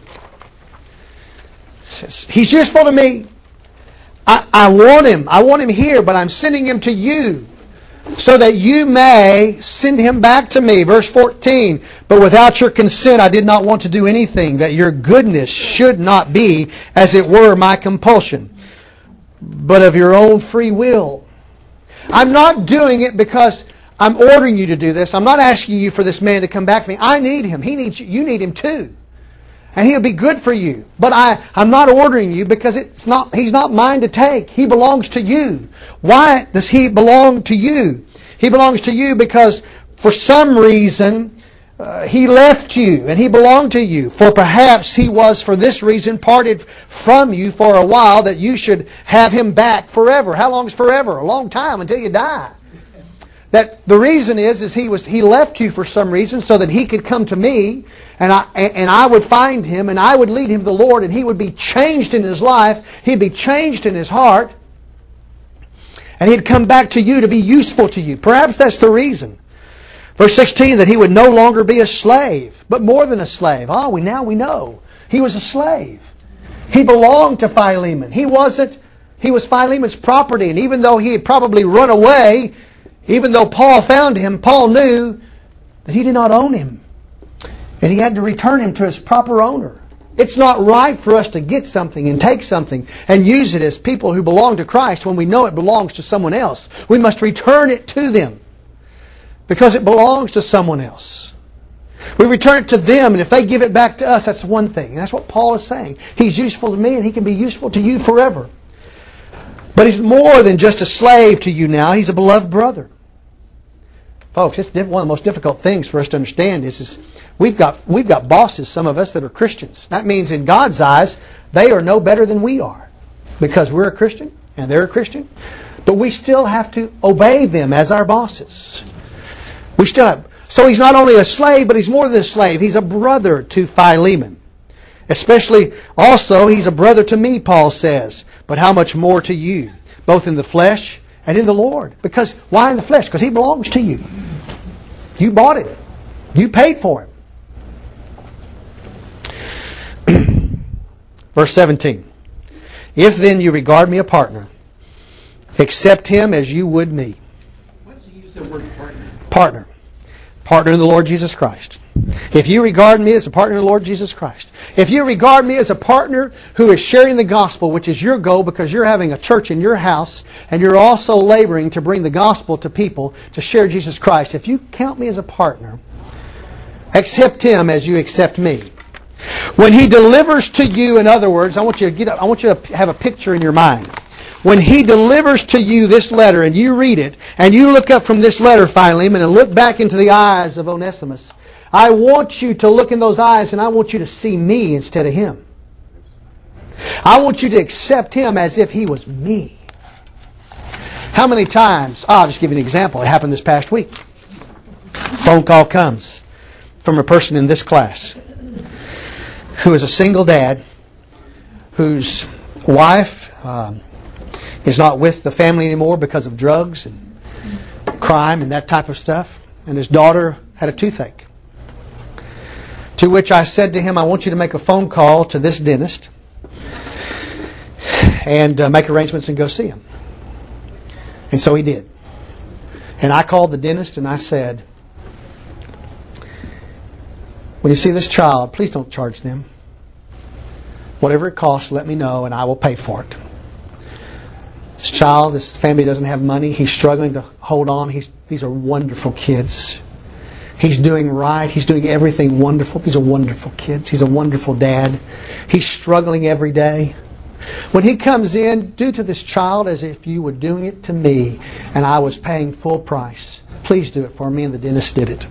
He's useful to me. I, I want him. I want him here, but I'm sending him to you so that you may send him back to me. Verse fourteen, but without your consent I did not want to do anything, that your goodness should not be, as it were, my compulsion, but of your own free will. I'm not doing it because I'm ordering you to do this. I'm not asking you for this man to come back to me. I need him. He needs you. You need him too. And he'll be good for you. But I, I'm not ordering you because it's not, he's not mine to take. He belongs to you. Why does he belong to you? He belongs to you because for some reason uh, he left you and he belonged to you. For perhaps he was for this reason parted from you for a while, that you should have him back forever. How long is forever? A long time, until you die. that the reason is, is he was he left you for some reason so that he could come to me and I and I would find him and I would lead him to the Lord and he would be changed in his life. He'd be changed in his heart. And he'd come back to you to be useful to you. Perhaps that's the reason. Verse sixteen, that he would no longer be a slave, but more than a slave. Ah, we now we know. He was a slave. He belonged to Philemon. He wasn't, he was Philemon's property. And even though he had probably run away, even though Paul found him, Paul knew that he did not own him. And he had to return him to his proper owner. It's not right for us to get something and take something and use it as people who belong to Christ when we know it belongs to someone else. We must return it to them because it belongs to someone else. We return it to them, and if they give it back to us, that's one thing. And that's what Paul is saying. He's useful to me, and he can be useful to you forever. But he's more than just a slave to you now. He's a beloved brother. Folks, it's one of the most difficult things for us to understand is, is we've got we've got bosses, some of us, that are Christians. That means in God's eyes, they are no better than we are because we're a Christian and they're a Christian. But we still have to obey them as our bosses. We still have. So he's not only a slave, but he's more than a slave. He's a brother to Philemon. Especially, also, he's a brother to me, Paul says. But how much more to you, both in the flesh and in the Lord. Because, why in the flesh? Because he belongs to you. You bought it. You paid for it. Verse seventeen. If then you regard me a partner, accept him as you would me. Why does he use that word partner? Partner. Partner in the Lord Jesus Christ. If you regard me as a partner in the Lord Jesus Christ. If you regard me as a partner who is sharing the gospel, which is your goal because you're having a church in your house and you're also laboring to bring the gospel to people to share Jesus Christ. If you count me as a partner, accept him as you accept me. When he delivers to you, in other words, I want you to get up, I want you to have a picture in your mind. When he delivers to you this letter and you read it and you look up from this letter, Philemon, and look back into the eyes of Onesimus, I want you to look in those eyes and I want you to see me instead of him. I want you to accept him as if he was me. How many times, oh, I'll just give you an example. It happened this past week. Phone call comes from a person in this class who is a single dad whose wife um, is not with the family anymore because of drugs and crime and that type of stuff. And his daughter had a toothache. To which I said to him, I want you to make a phone call to this dentist and uh, make arrangements and go see him. And so he did. And I called the dentist and I said, when you see this child, please don't charge them. Whatever it costs, let me know and I will pay for it. This child, this family doesn't have money. He's struggling to hold on. He's, these are wonderful kids. He's doing right. He's doing everything wonderful. These are wonderful kids. He's a wonderful dad. He's struggling every day. When he comes in, do to this child as if you were doing it to me and I was paying full price. Please do it for me. And the dentist did it.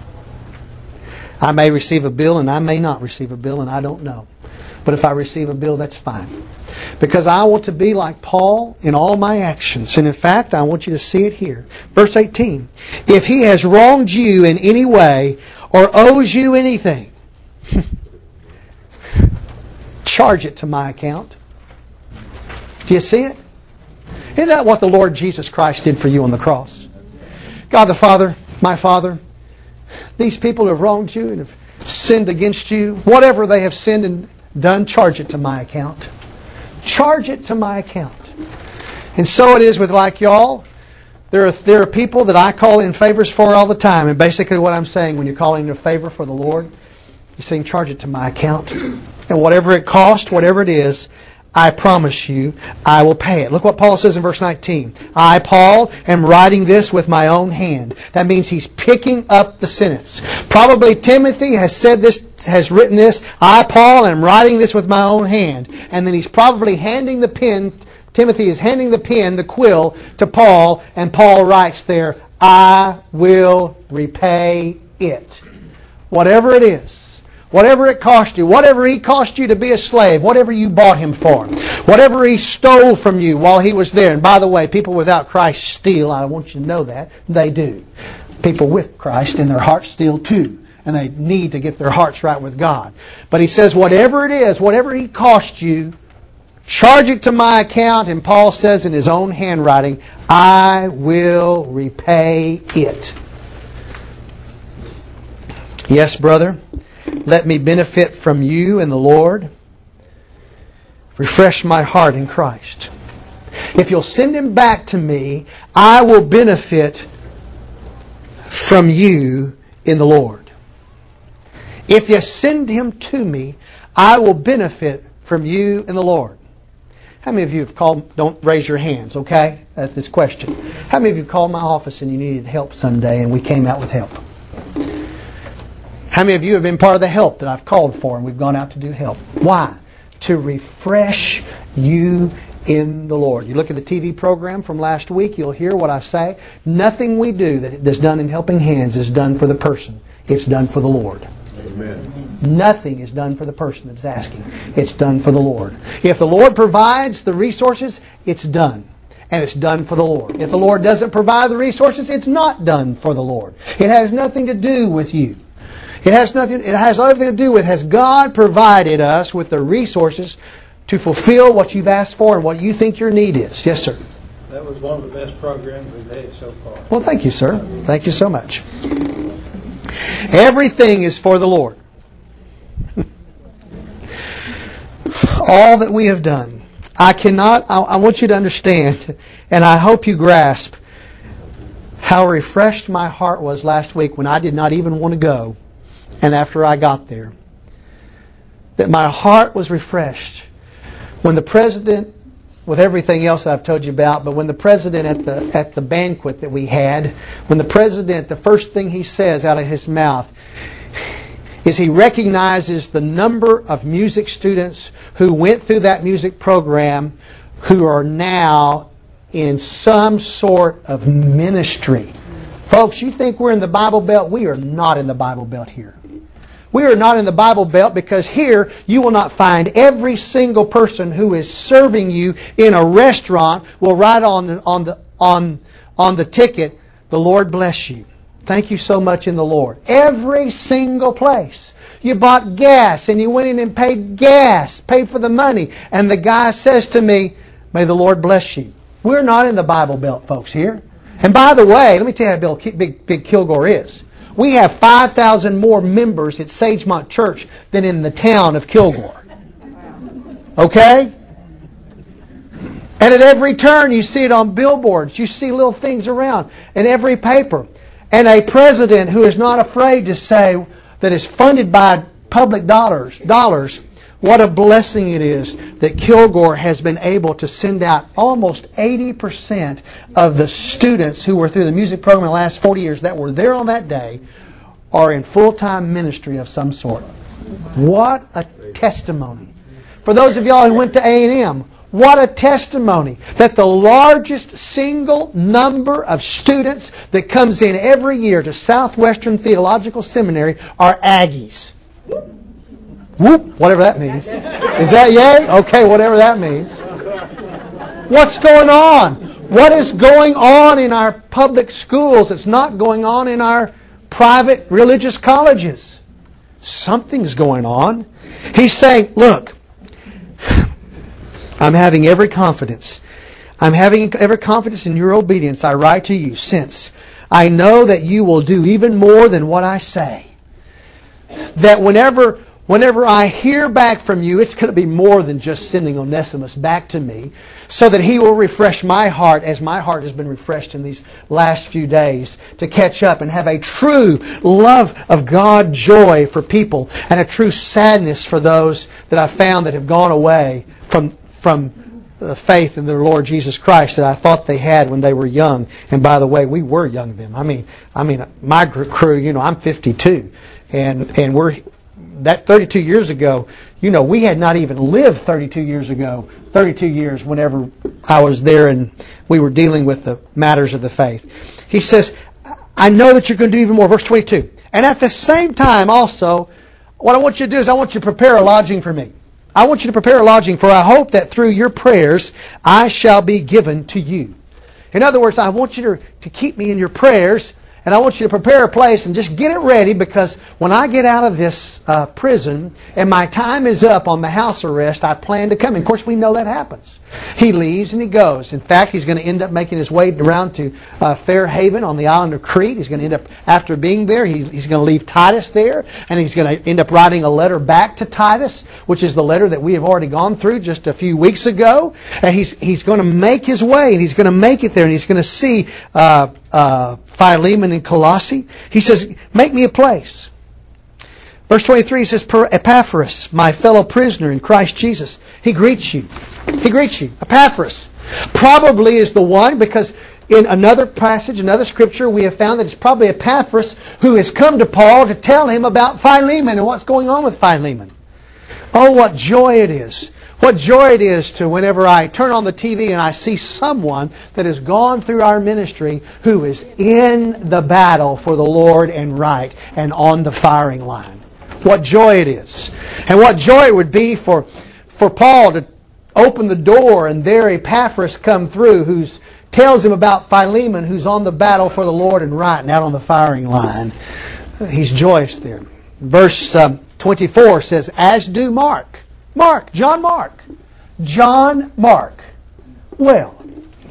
I may receive a bill and I may not receive a bill and I don't know. But if I receive a bill, that's fine. Because I want to be like Paul in all my actions. And in fact, I want you to see it here. Verse eighteen. If he has wronged you in any way or owes you anything, charge it to my account. Do you see it? Isn't that what the Lord Jesus Christ did for you on the cross? God the Father, my Father, these people who have wronged you and have sinned against you, whatever they have sinned and done, charge it to my account. Charge it to my account. And so it is with like y'all. There are, there are people that I call in favors for all the time. And basically what I'm saying, when you're calling in a favor for the Lord, you're saying charge it to my account. And whatever it costs, whatever it is, I promise you, I will pay it. Look what Paul says in verse nineteen. I, Paul, am writing this with my own hand. That means he's picking up the sentence. Probably Timothy has said this, has written this. I, Paul, am writing this with my own hand. And then he's probably handing the pen, Timothy is handing the pen, the quill, to Paul. And Paul writes there, I will repay it. Whatever it is. Whatever it cost you, whatever he cost you to be a slave, whatever you bought him for, Whatever he stole from you while he was there. And by the way, people without Christ steal. I want you to know that. They do. People with Christ in their hearts steal too. And they need to get their hearts right with God. But he says, whatever it is, whatever he cost you, charge it to my account. And Paul says in his own handwriting, I will repay it. Yes, brother, let me benefit from you in the Lord. Refresh my heart in Christ. If you'll send him back to me, I will benefit from you in the Lord. If you send him to me, I will benefit from you in the Lord. How many of you have called, don't raise your hands, okay, at this question. How many of you called my office and you needed help someday and we came out with help? How many of you have been part of the help that I've called for and we've gone out to do help? Why? To refresh you in the Lord. You look at the T V program from last week, you'll hear what I say. Nothing we do that is done in helping hands is done for the person. It's done for the Lord. Amen. Nothing is done for the person that's asking. It's done for the Lord. If the Lord provides the resources, it's done. And it's done for the Lord. If the Lord doesn't provide the resources, it's not done for the Lord. It has nothing to do with you. It has nothing. It has everything to do with, has God provided us with the resources to fulfill what you've asked for and what you think your need is? Yes, sir. That was one of the best programs we've had so far. Well, thank you, sir. Thank you so much. Everything is for the Lord. All that we have done. I cannot, I, I want you to understand, and I hope you grasp how refreshed my heart was last week when I did not even want to go. And after I got there, that my heart was refreshed when the president, with everything else I've told you about, but when the president at the at the banquet that we had, when the president, the first thing he says out of his mouth is he recognizes the number of music students who went through that music program who are now in some sort of ministry. Folks, you think we're in the Bible Belt? We are not in the Bible Belt here. We are not in the Bible Belt because here you will not find every single person who is serving you in a restaurant will write on, on, the, on, on the ticket, "The Lord bless you. Thank you so much in the Lord." Every single place. You bought gas and you went in and paid gas, paid for the money. And the guy says to me, "May the Lord bless you." We're not in the Bible Belt, folks, here. And by the way, let me tell you how big, big Kilgore is. We have five thousand more members at Sagemont Church than in the town of Kilgore. Okay? And at every turn you see it on billboards. You see little things around in every paper. And a president who is not afraid to say that is funded by public dollars, dollars, what a blessing it is that Kilgore has been able to send out almost eighty percent of the students who were through the music program in the last forty years that were there on that day are in full-time ministry of some sort. What a testimony. For those of y'all who went to A and M, what a testimony that the largest single number of students that comes in every year to Southwestern Theological Seminary are Aggies. Whoop, whatever that means. Is that yay? Okay, whatever that means. What's going on? What is going on in our public schools that's not going on in our private religious colleges? Something's going on. He's saying, look, I'm having every confidence. I'm having every confidence in your obedience. I write to you, since I know that you will do even more than what I say. That whenever... Whenever I hear back from you, it's going to be more than just sending Onesimus back to me, so that he will refresh my heart as my heart has been refreshed in these last few days, to catch up and have a true love of God joy for people and a true sadness for those that I found that have gone away from, from the faith in their Lord Jesus Christ that I thought they had when they were young. And by the way, we were young then. I mean, I mean, my crew, you know, I'm fifty-two, and and we're... That thirty-two years ago, you know, we had not even lived thirty-two years ago, thirty-two years whenever I was there and we were dealing with the matters of the faith. He says, I know that you're going to do even more. Verse twenty-two. And at the same time also, what I want you to do is I want you to prepare a lodging for me. I want you to prepare a lodging, for I hope that through your prayers I shall be given to you. In other words, I want you to, to keep me in your prayers, and I want you to prepare a place and just get it ready, because when I get out of this uh, prison and my time is up on the house arrest, I plan to come. And of course, we know that happens. He leaves and he goes. In fact, he's going to end up making his way around to uh, Fairhaven on the island of Crete. He's going to end up, after being there, he, he's going to leave Titus there, and he's going to end up writing a letter back to Titus, which is the letter that we have already gone through just a few weeks ago. And he's he's going to make his way, and he's going to make it there, and he's going to see uh, uh, Philemon and Colossae. He says, make me a place. Verse twenty-three says, Epaphras, my fellow prisoner in Christ Jesus, he greets you. He greets you. Epaphras probably is the one, because in another passage, another scripture, we have found that it's probably Epaphras who has come to Paul to tell him about Philemon and what's going on with Philemon. Oh, what joy it is. What joy it is to, whenever I turn on the T V and I see someone that has gone through our ministry who is in the battle for the Lord and right and on the firing line. What joy it is. And what joy it would be for, for Paul to open the door and there Epaphras come through, who tells him about Philemon, who's on the battle for the Lord and right and out on the firing line. He's joyous there. Verse um, twenty-four says, as do Mark. Mark, John Mark. John Mark. Well,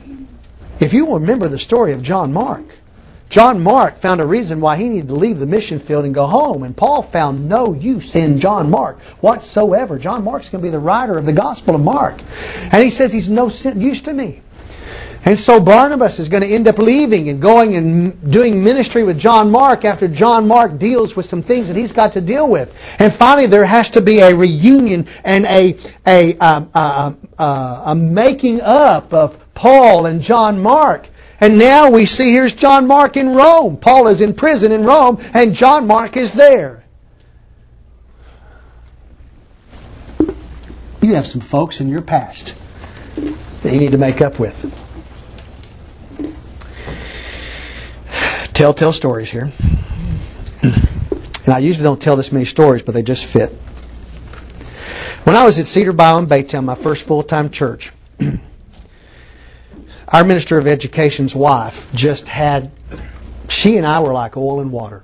if you will remember the story of John Mark, John Mark found a reason why he needed to leave the mission field and go home. And Paul found no use in John Mark whatsoever. John Mark's going to be the writer of the Gospel of Mark. And he says he's no use to me. And so Barnabas is going to end up leaving and going and doing ministry with John Mark after John Mark deals with some things that he's got to deal with. And finally there has to be a reunion and a, a, um, uh, uh, a making up of Paul and John Mark. And now we see here's John Mark in Rome. Paul is in prison in Rome and John Mark is there. You have some folks in your past that you need to make up with. Telltale stories here. And I usually don't tell this many stories, but they just fit. When I was at Cedar Bayou in Baytown, my first full-time church, our minister of education's wife just had, she and I were like oil and water.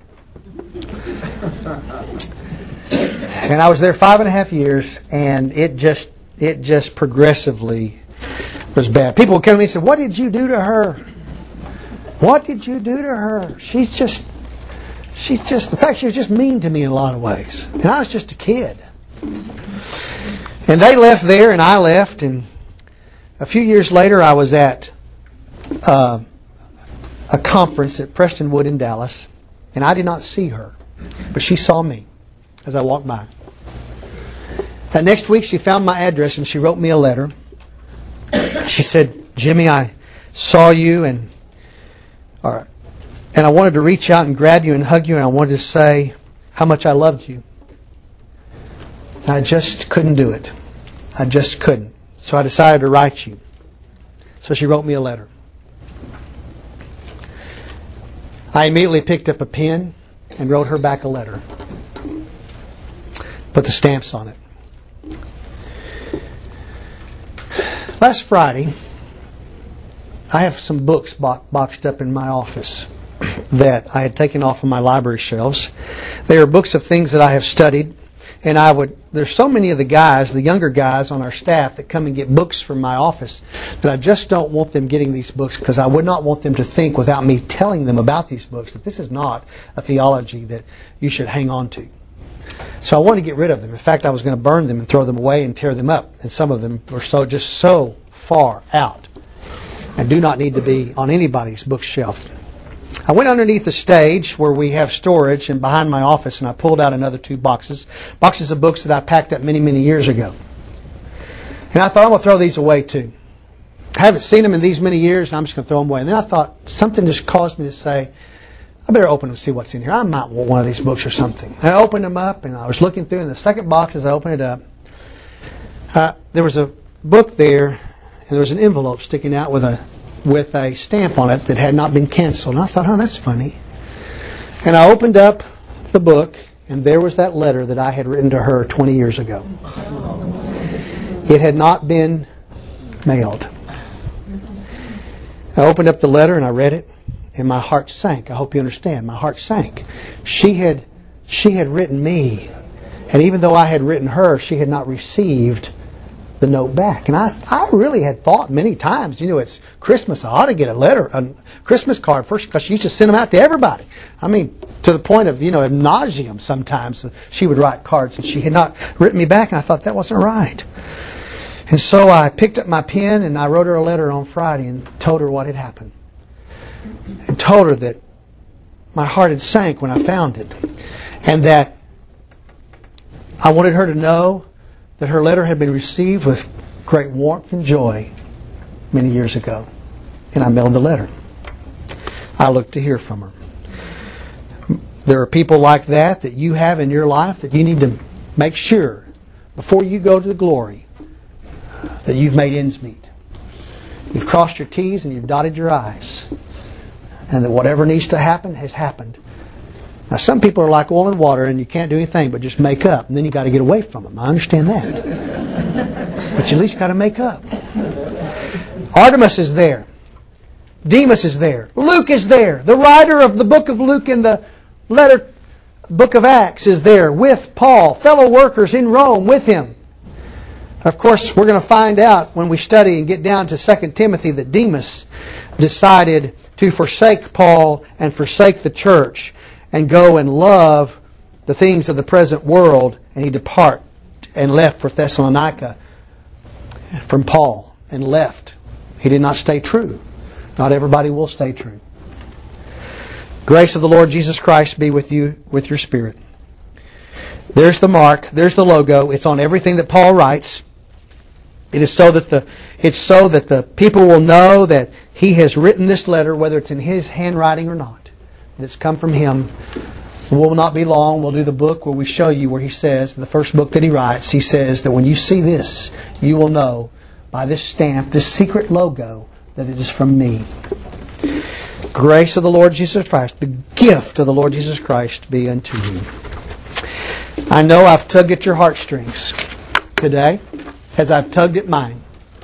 And I was there five and a half years, and it just it just progressively was bad. People would come to me and say, what did you do to her? What did you do to her? She's just, she's just, in fact, she was just mean to me in a lot of ways. And I was just a kid. And they left there, and I left, and a few years later I was at uh, a conference at Prestonwood in Dallas, and I did not see her, but she saw me as I walked by. And next week she found my address and she wrote me a letter. She said, Jimmy, I saw you and or, and I wanted to reach out and grab you and hug you, and I wanted to say how much I loved you. And I just couldn't do it. I just couldn't. So I decided to write you. So she wrote me a letter. I immediately picked up a pen and wrote her back a letter. Put the stamps on it. Last Friday, I have some books bo- boxed up in my office that I had taken off of my library shelves. They are books of things that I have studied, and I would. There's so many of the guys, the younger guys on our staff, that come and get books from my office that I just don't want them getting these books, because I would not want them to think, without me telling them about these books, that this is not a theology that you should hang on to. So I wanted to get rid of them. In fact, I was going to burn them and throw them away and tear them up. And some of them were so just so far out and do not need to be on anybody's bookshelf. I went underneath the stage where we have storage and behind my office, and I pulled out another two boxes. Boxes of books that I packed up many, many years ago. And I thought, I'm going to throw these away too. I haven't seen them in these many years, and I'm just going to throw them away. And then I thought, something just caused me to say, I better open them and see what's in here. I might want one of these books or something. I opened them up, and I was looking through, and the second box, as I opened it up, uh, there was a book there, and there was an envelope sticking out with a with a stamp on it that had not been canceled. And I thought, oh, that's funny. And I opened up the book, and there was that letter that I had written to her twenty years ago. It had not been mailed. I opened up the letter and I read it, and my heart sank. I hope you understand. My heart sank. She had, she had written me, and even though I had written her, she had not received the note back. And I, I really had thought many times, you know, it's Christmas, I ought to get a letter, a Christmas card first, because she used to send them out to everybody. I mean, to the point of, you know, nauseam sometimes. She would write cards, and she had not written me back, and I thought that wasn't right. And so I picked up my pen, and I wrote her a letter on Friday and told her what had happened. And told her that my heart had sank when I found it, and that I wanted her to know that her letter had been received with great warmth and joy many years ago. And I mailed the letter. I looked to hear from her. There are people like that that you have in your life that you need to make sure before you go to the glory that you've made ends meet. You've crossed your T's and you've dotted your I's. And that whatever needs to happen has happened. Now, some people are like oil and water, and you can't do anything but just make up. And then you got to get away from them. I understand that. But you at least got to make up. Artemis is there. Demas is there. Luke is there. The writer of the book of Luke in the letter, book of Acts is there with Paul. Fellow workers in Rome with him. Of course, we're going to find out when we study and get down to Second Timothy that Demas decided to forsake Paul and forsake the church and go and love the things of the present world, and he depart and left for Thessalonica from Paul and left. He did not stay true. Not everybody will stay true. Grace of the Lord Jesus Christ be with you, with your spirit. There's the mark. There's the logo. It's on everything that Paul writes. It is so that the it's so that the people will know that he has written this letter, whether it's in his handwriting or not. And it's come from him. It will not be long. We'll do the book where we show you where he says, the first book that he writes, he says that when you see this, you will know by this stamp, this secret logo, that it is from me. Grace of the Lord Jesus Christ, the gift of the Lord Jesus Christ be unto you. I know I've tugged at your heartstrings today, as I've tugged at mine.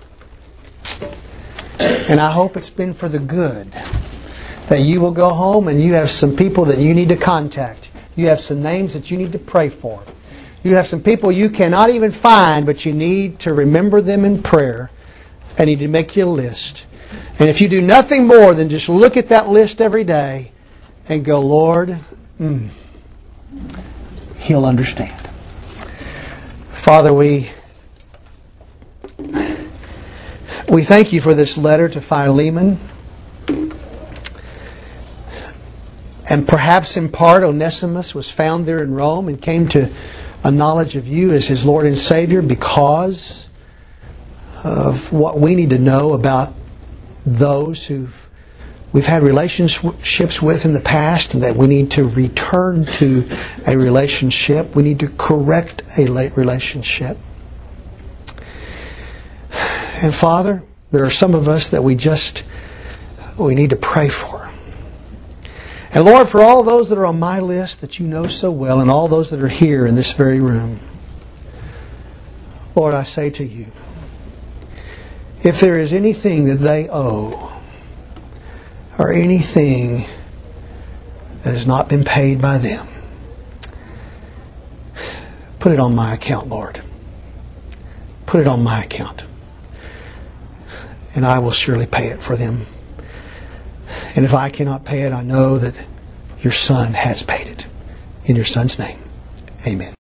And I hope it's been for the good. That you will go home and you have some people that you need to contact. You have some names that you need to pray for. You have some people you cannot even find, but you need to remember them in prayer. And you need to make your list. And if you do nothing more than just look at that list every day and go, Lord, mm, He'll understand. Father, we we thank you for this letter to Philemon. And perhaps in part Onesimus was found there in Rome and came to a knowledge of you as his Lord and Savior because of what we need to know about those who've we've had relationships with in the past, and that we need to return to a relationship. We need to correct a late relationship. And Father, there are some of us that we just we need to pray for. And Lord, for all those that are on my list that you know so well, and all those that are here in this very room, Lord, I say to you, if there is anything that they owe, or anything that has not been paid by them, put it on my account, Lord. Put it on my account. And I will surely pay it for them. And if I cannot pay it, I know that your Son has paid it. In your Son's name, amen.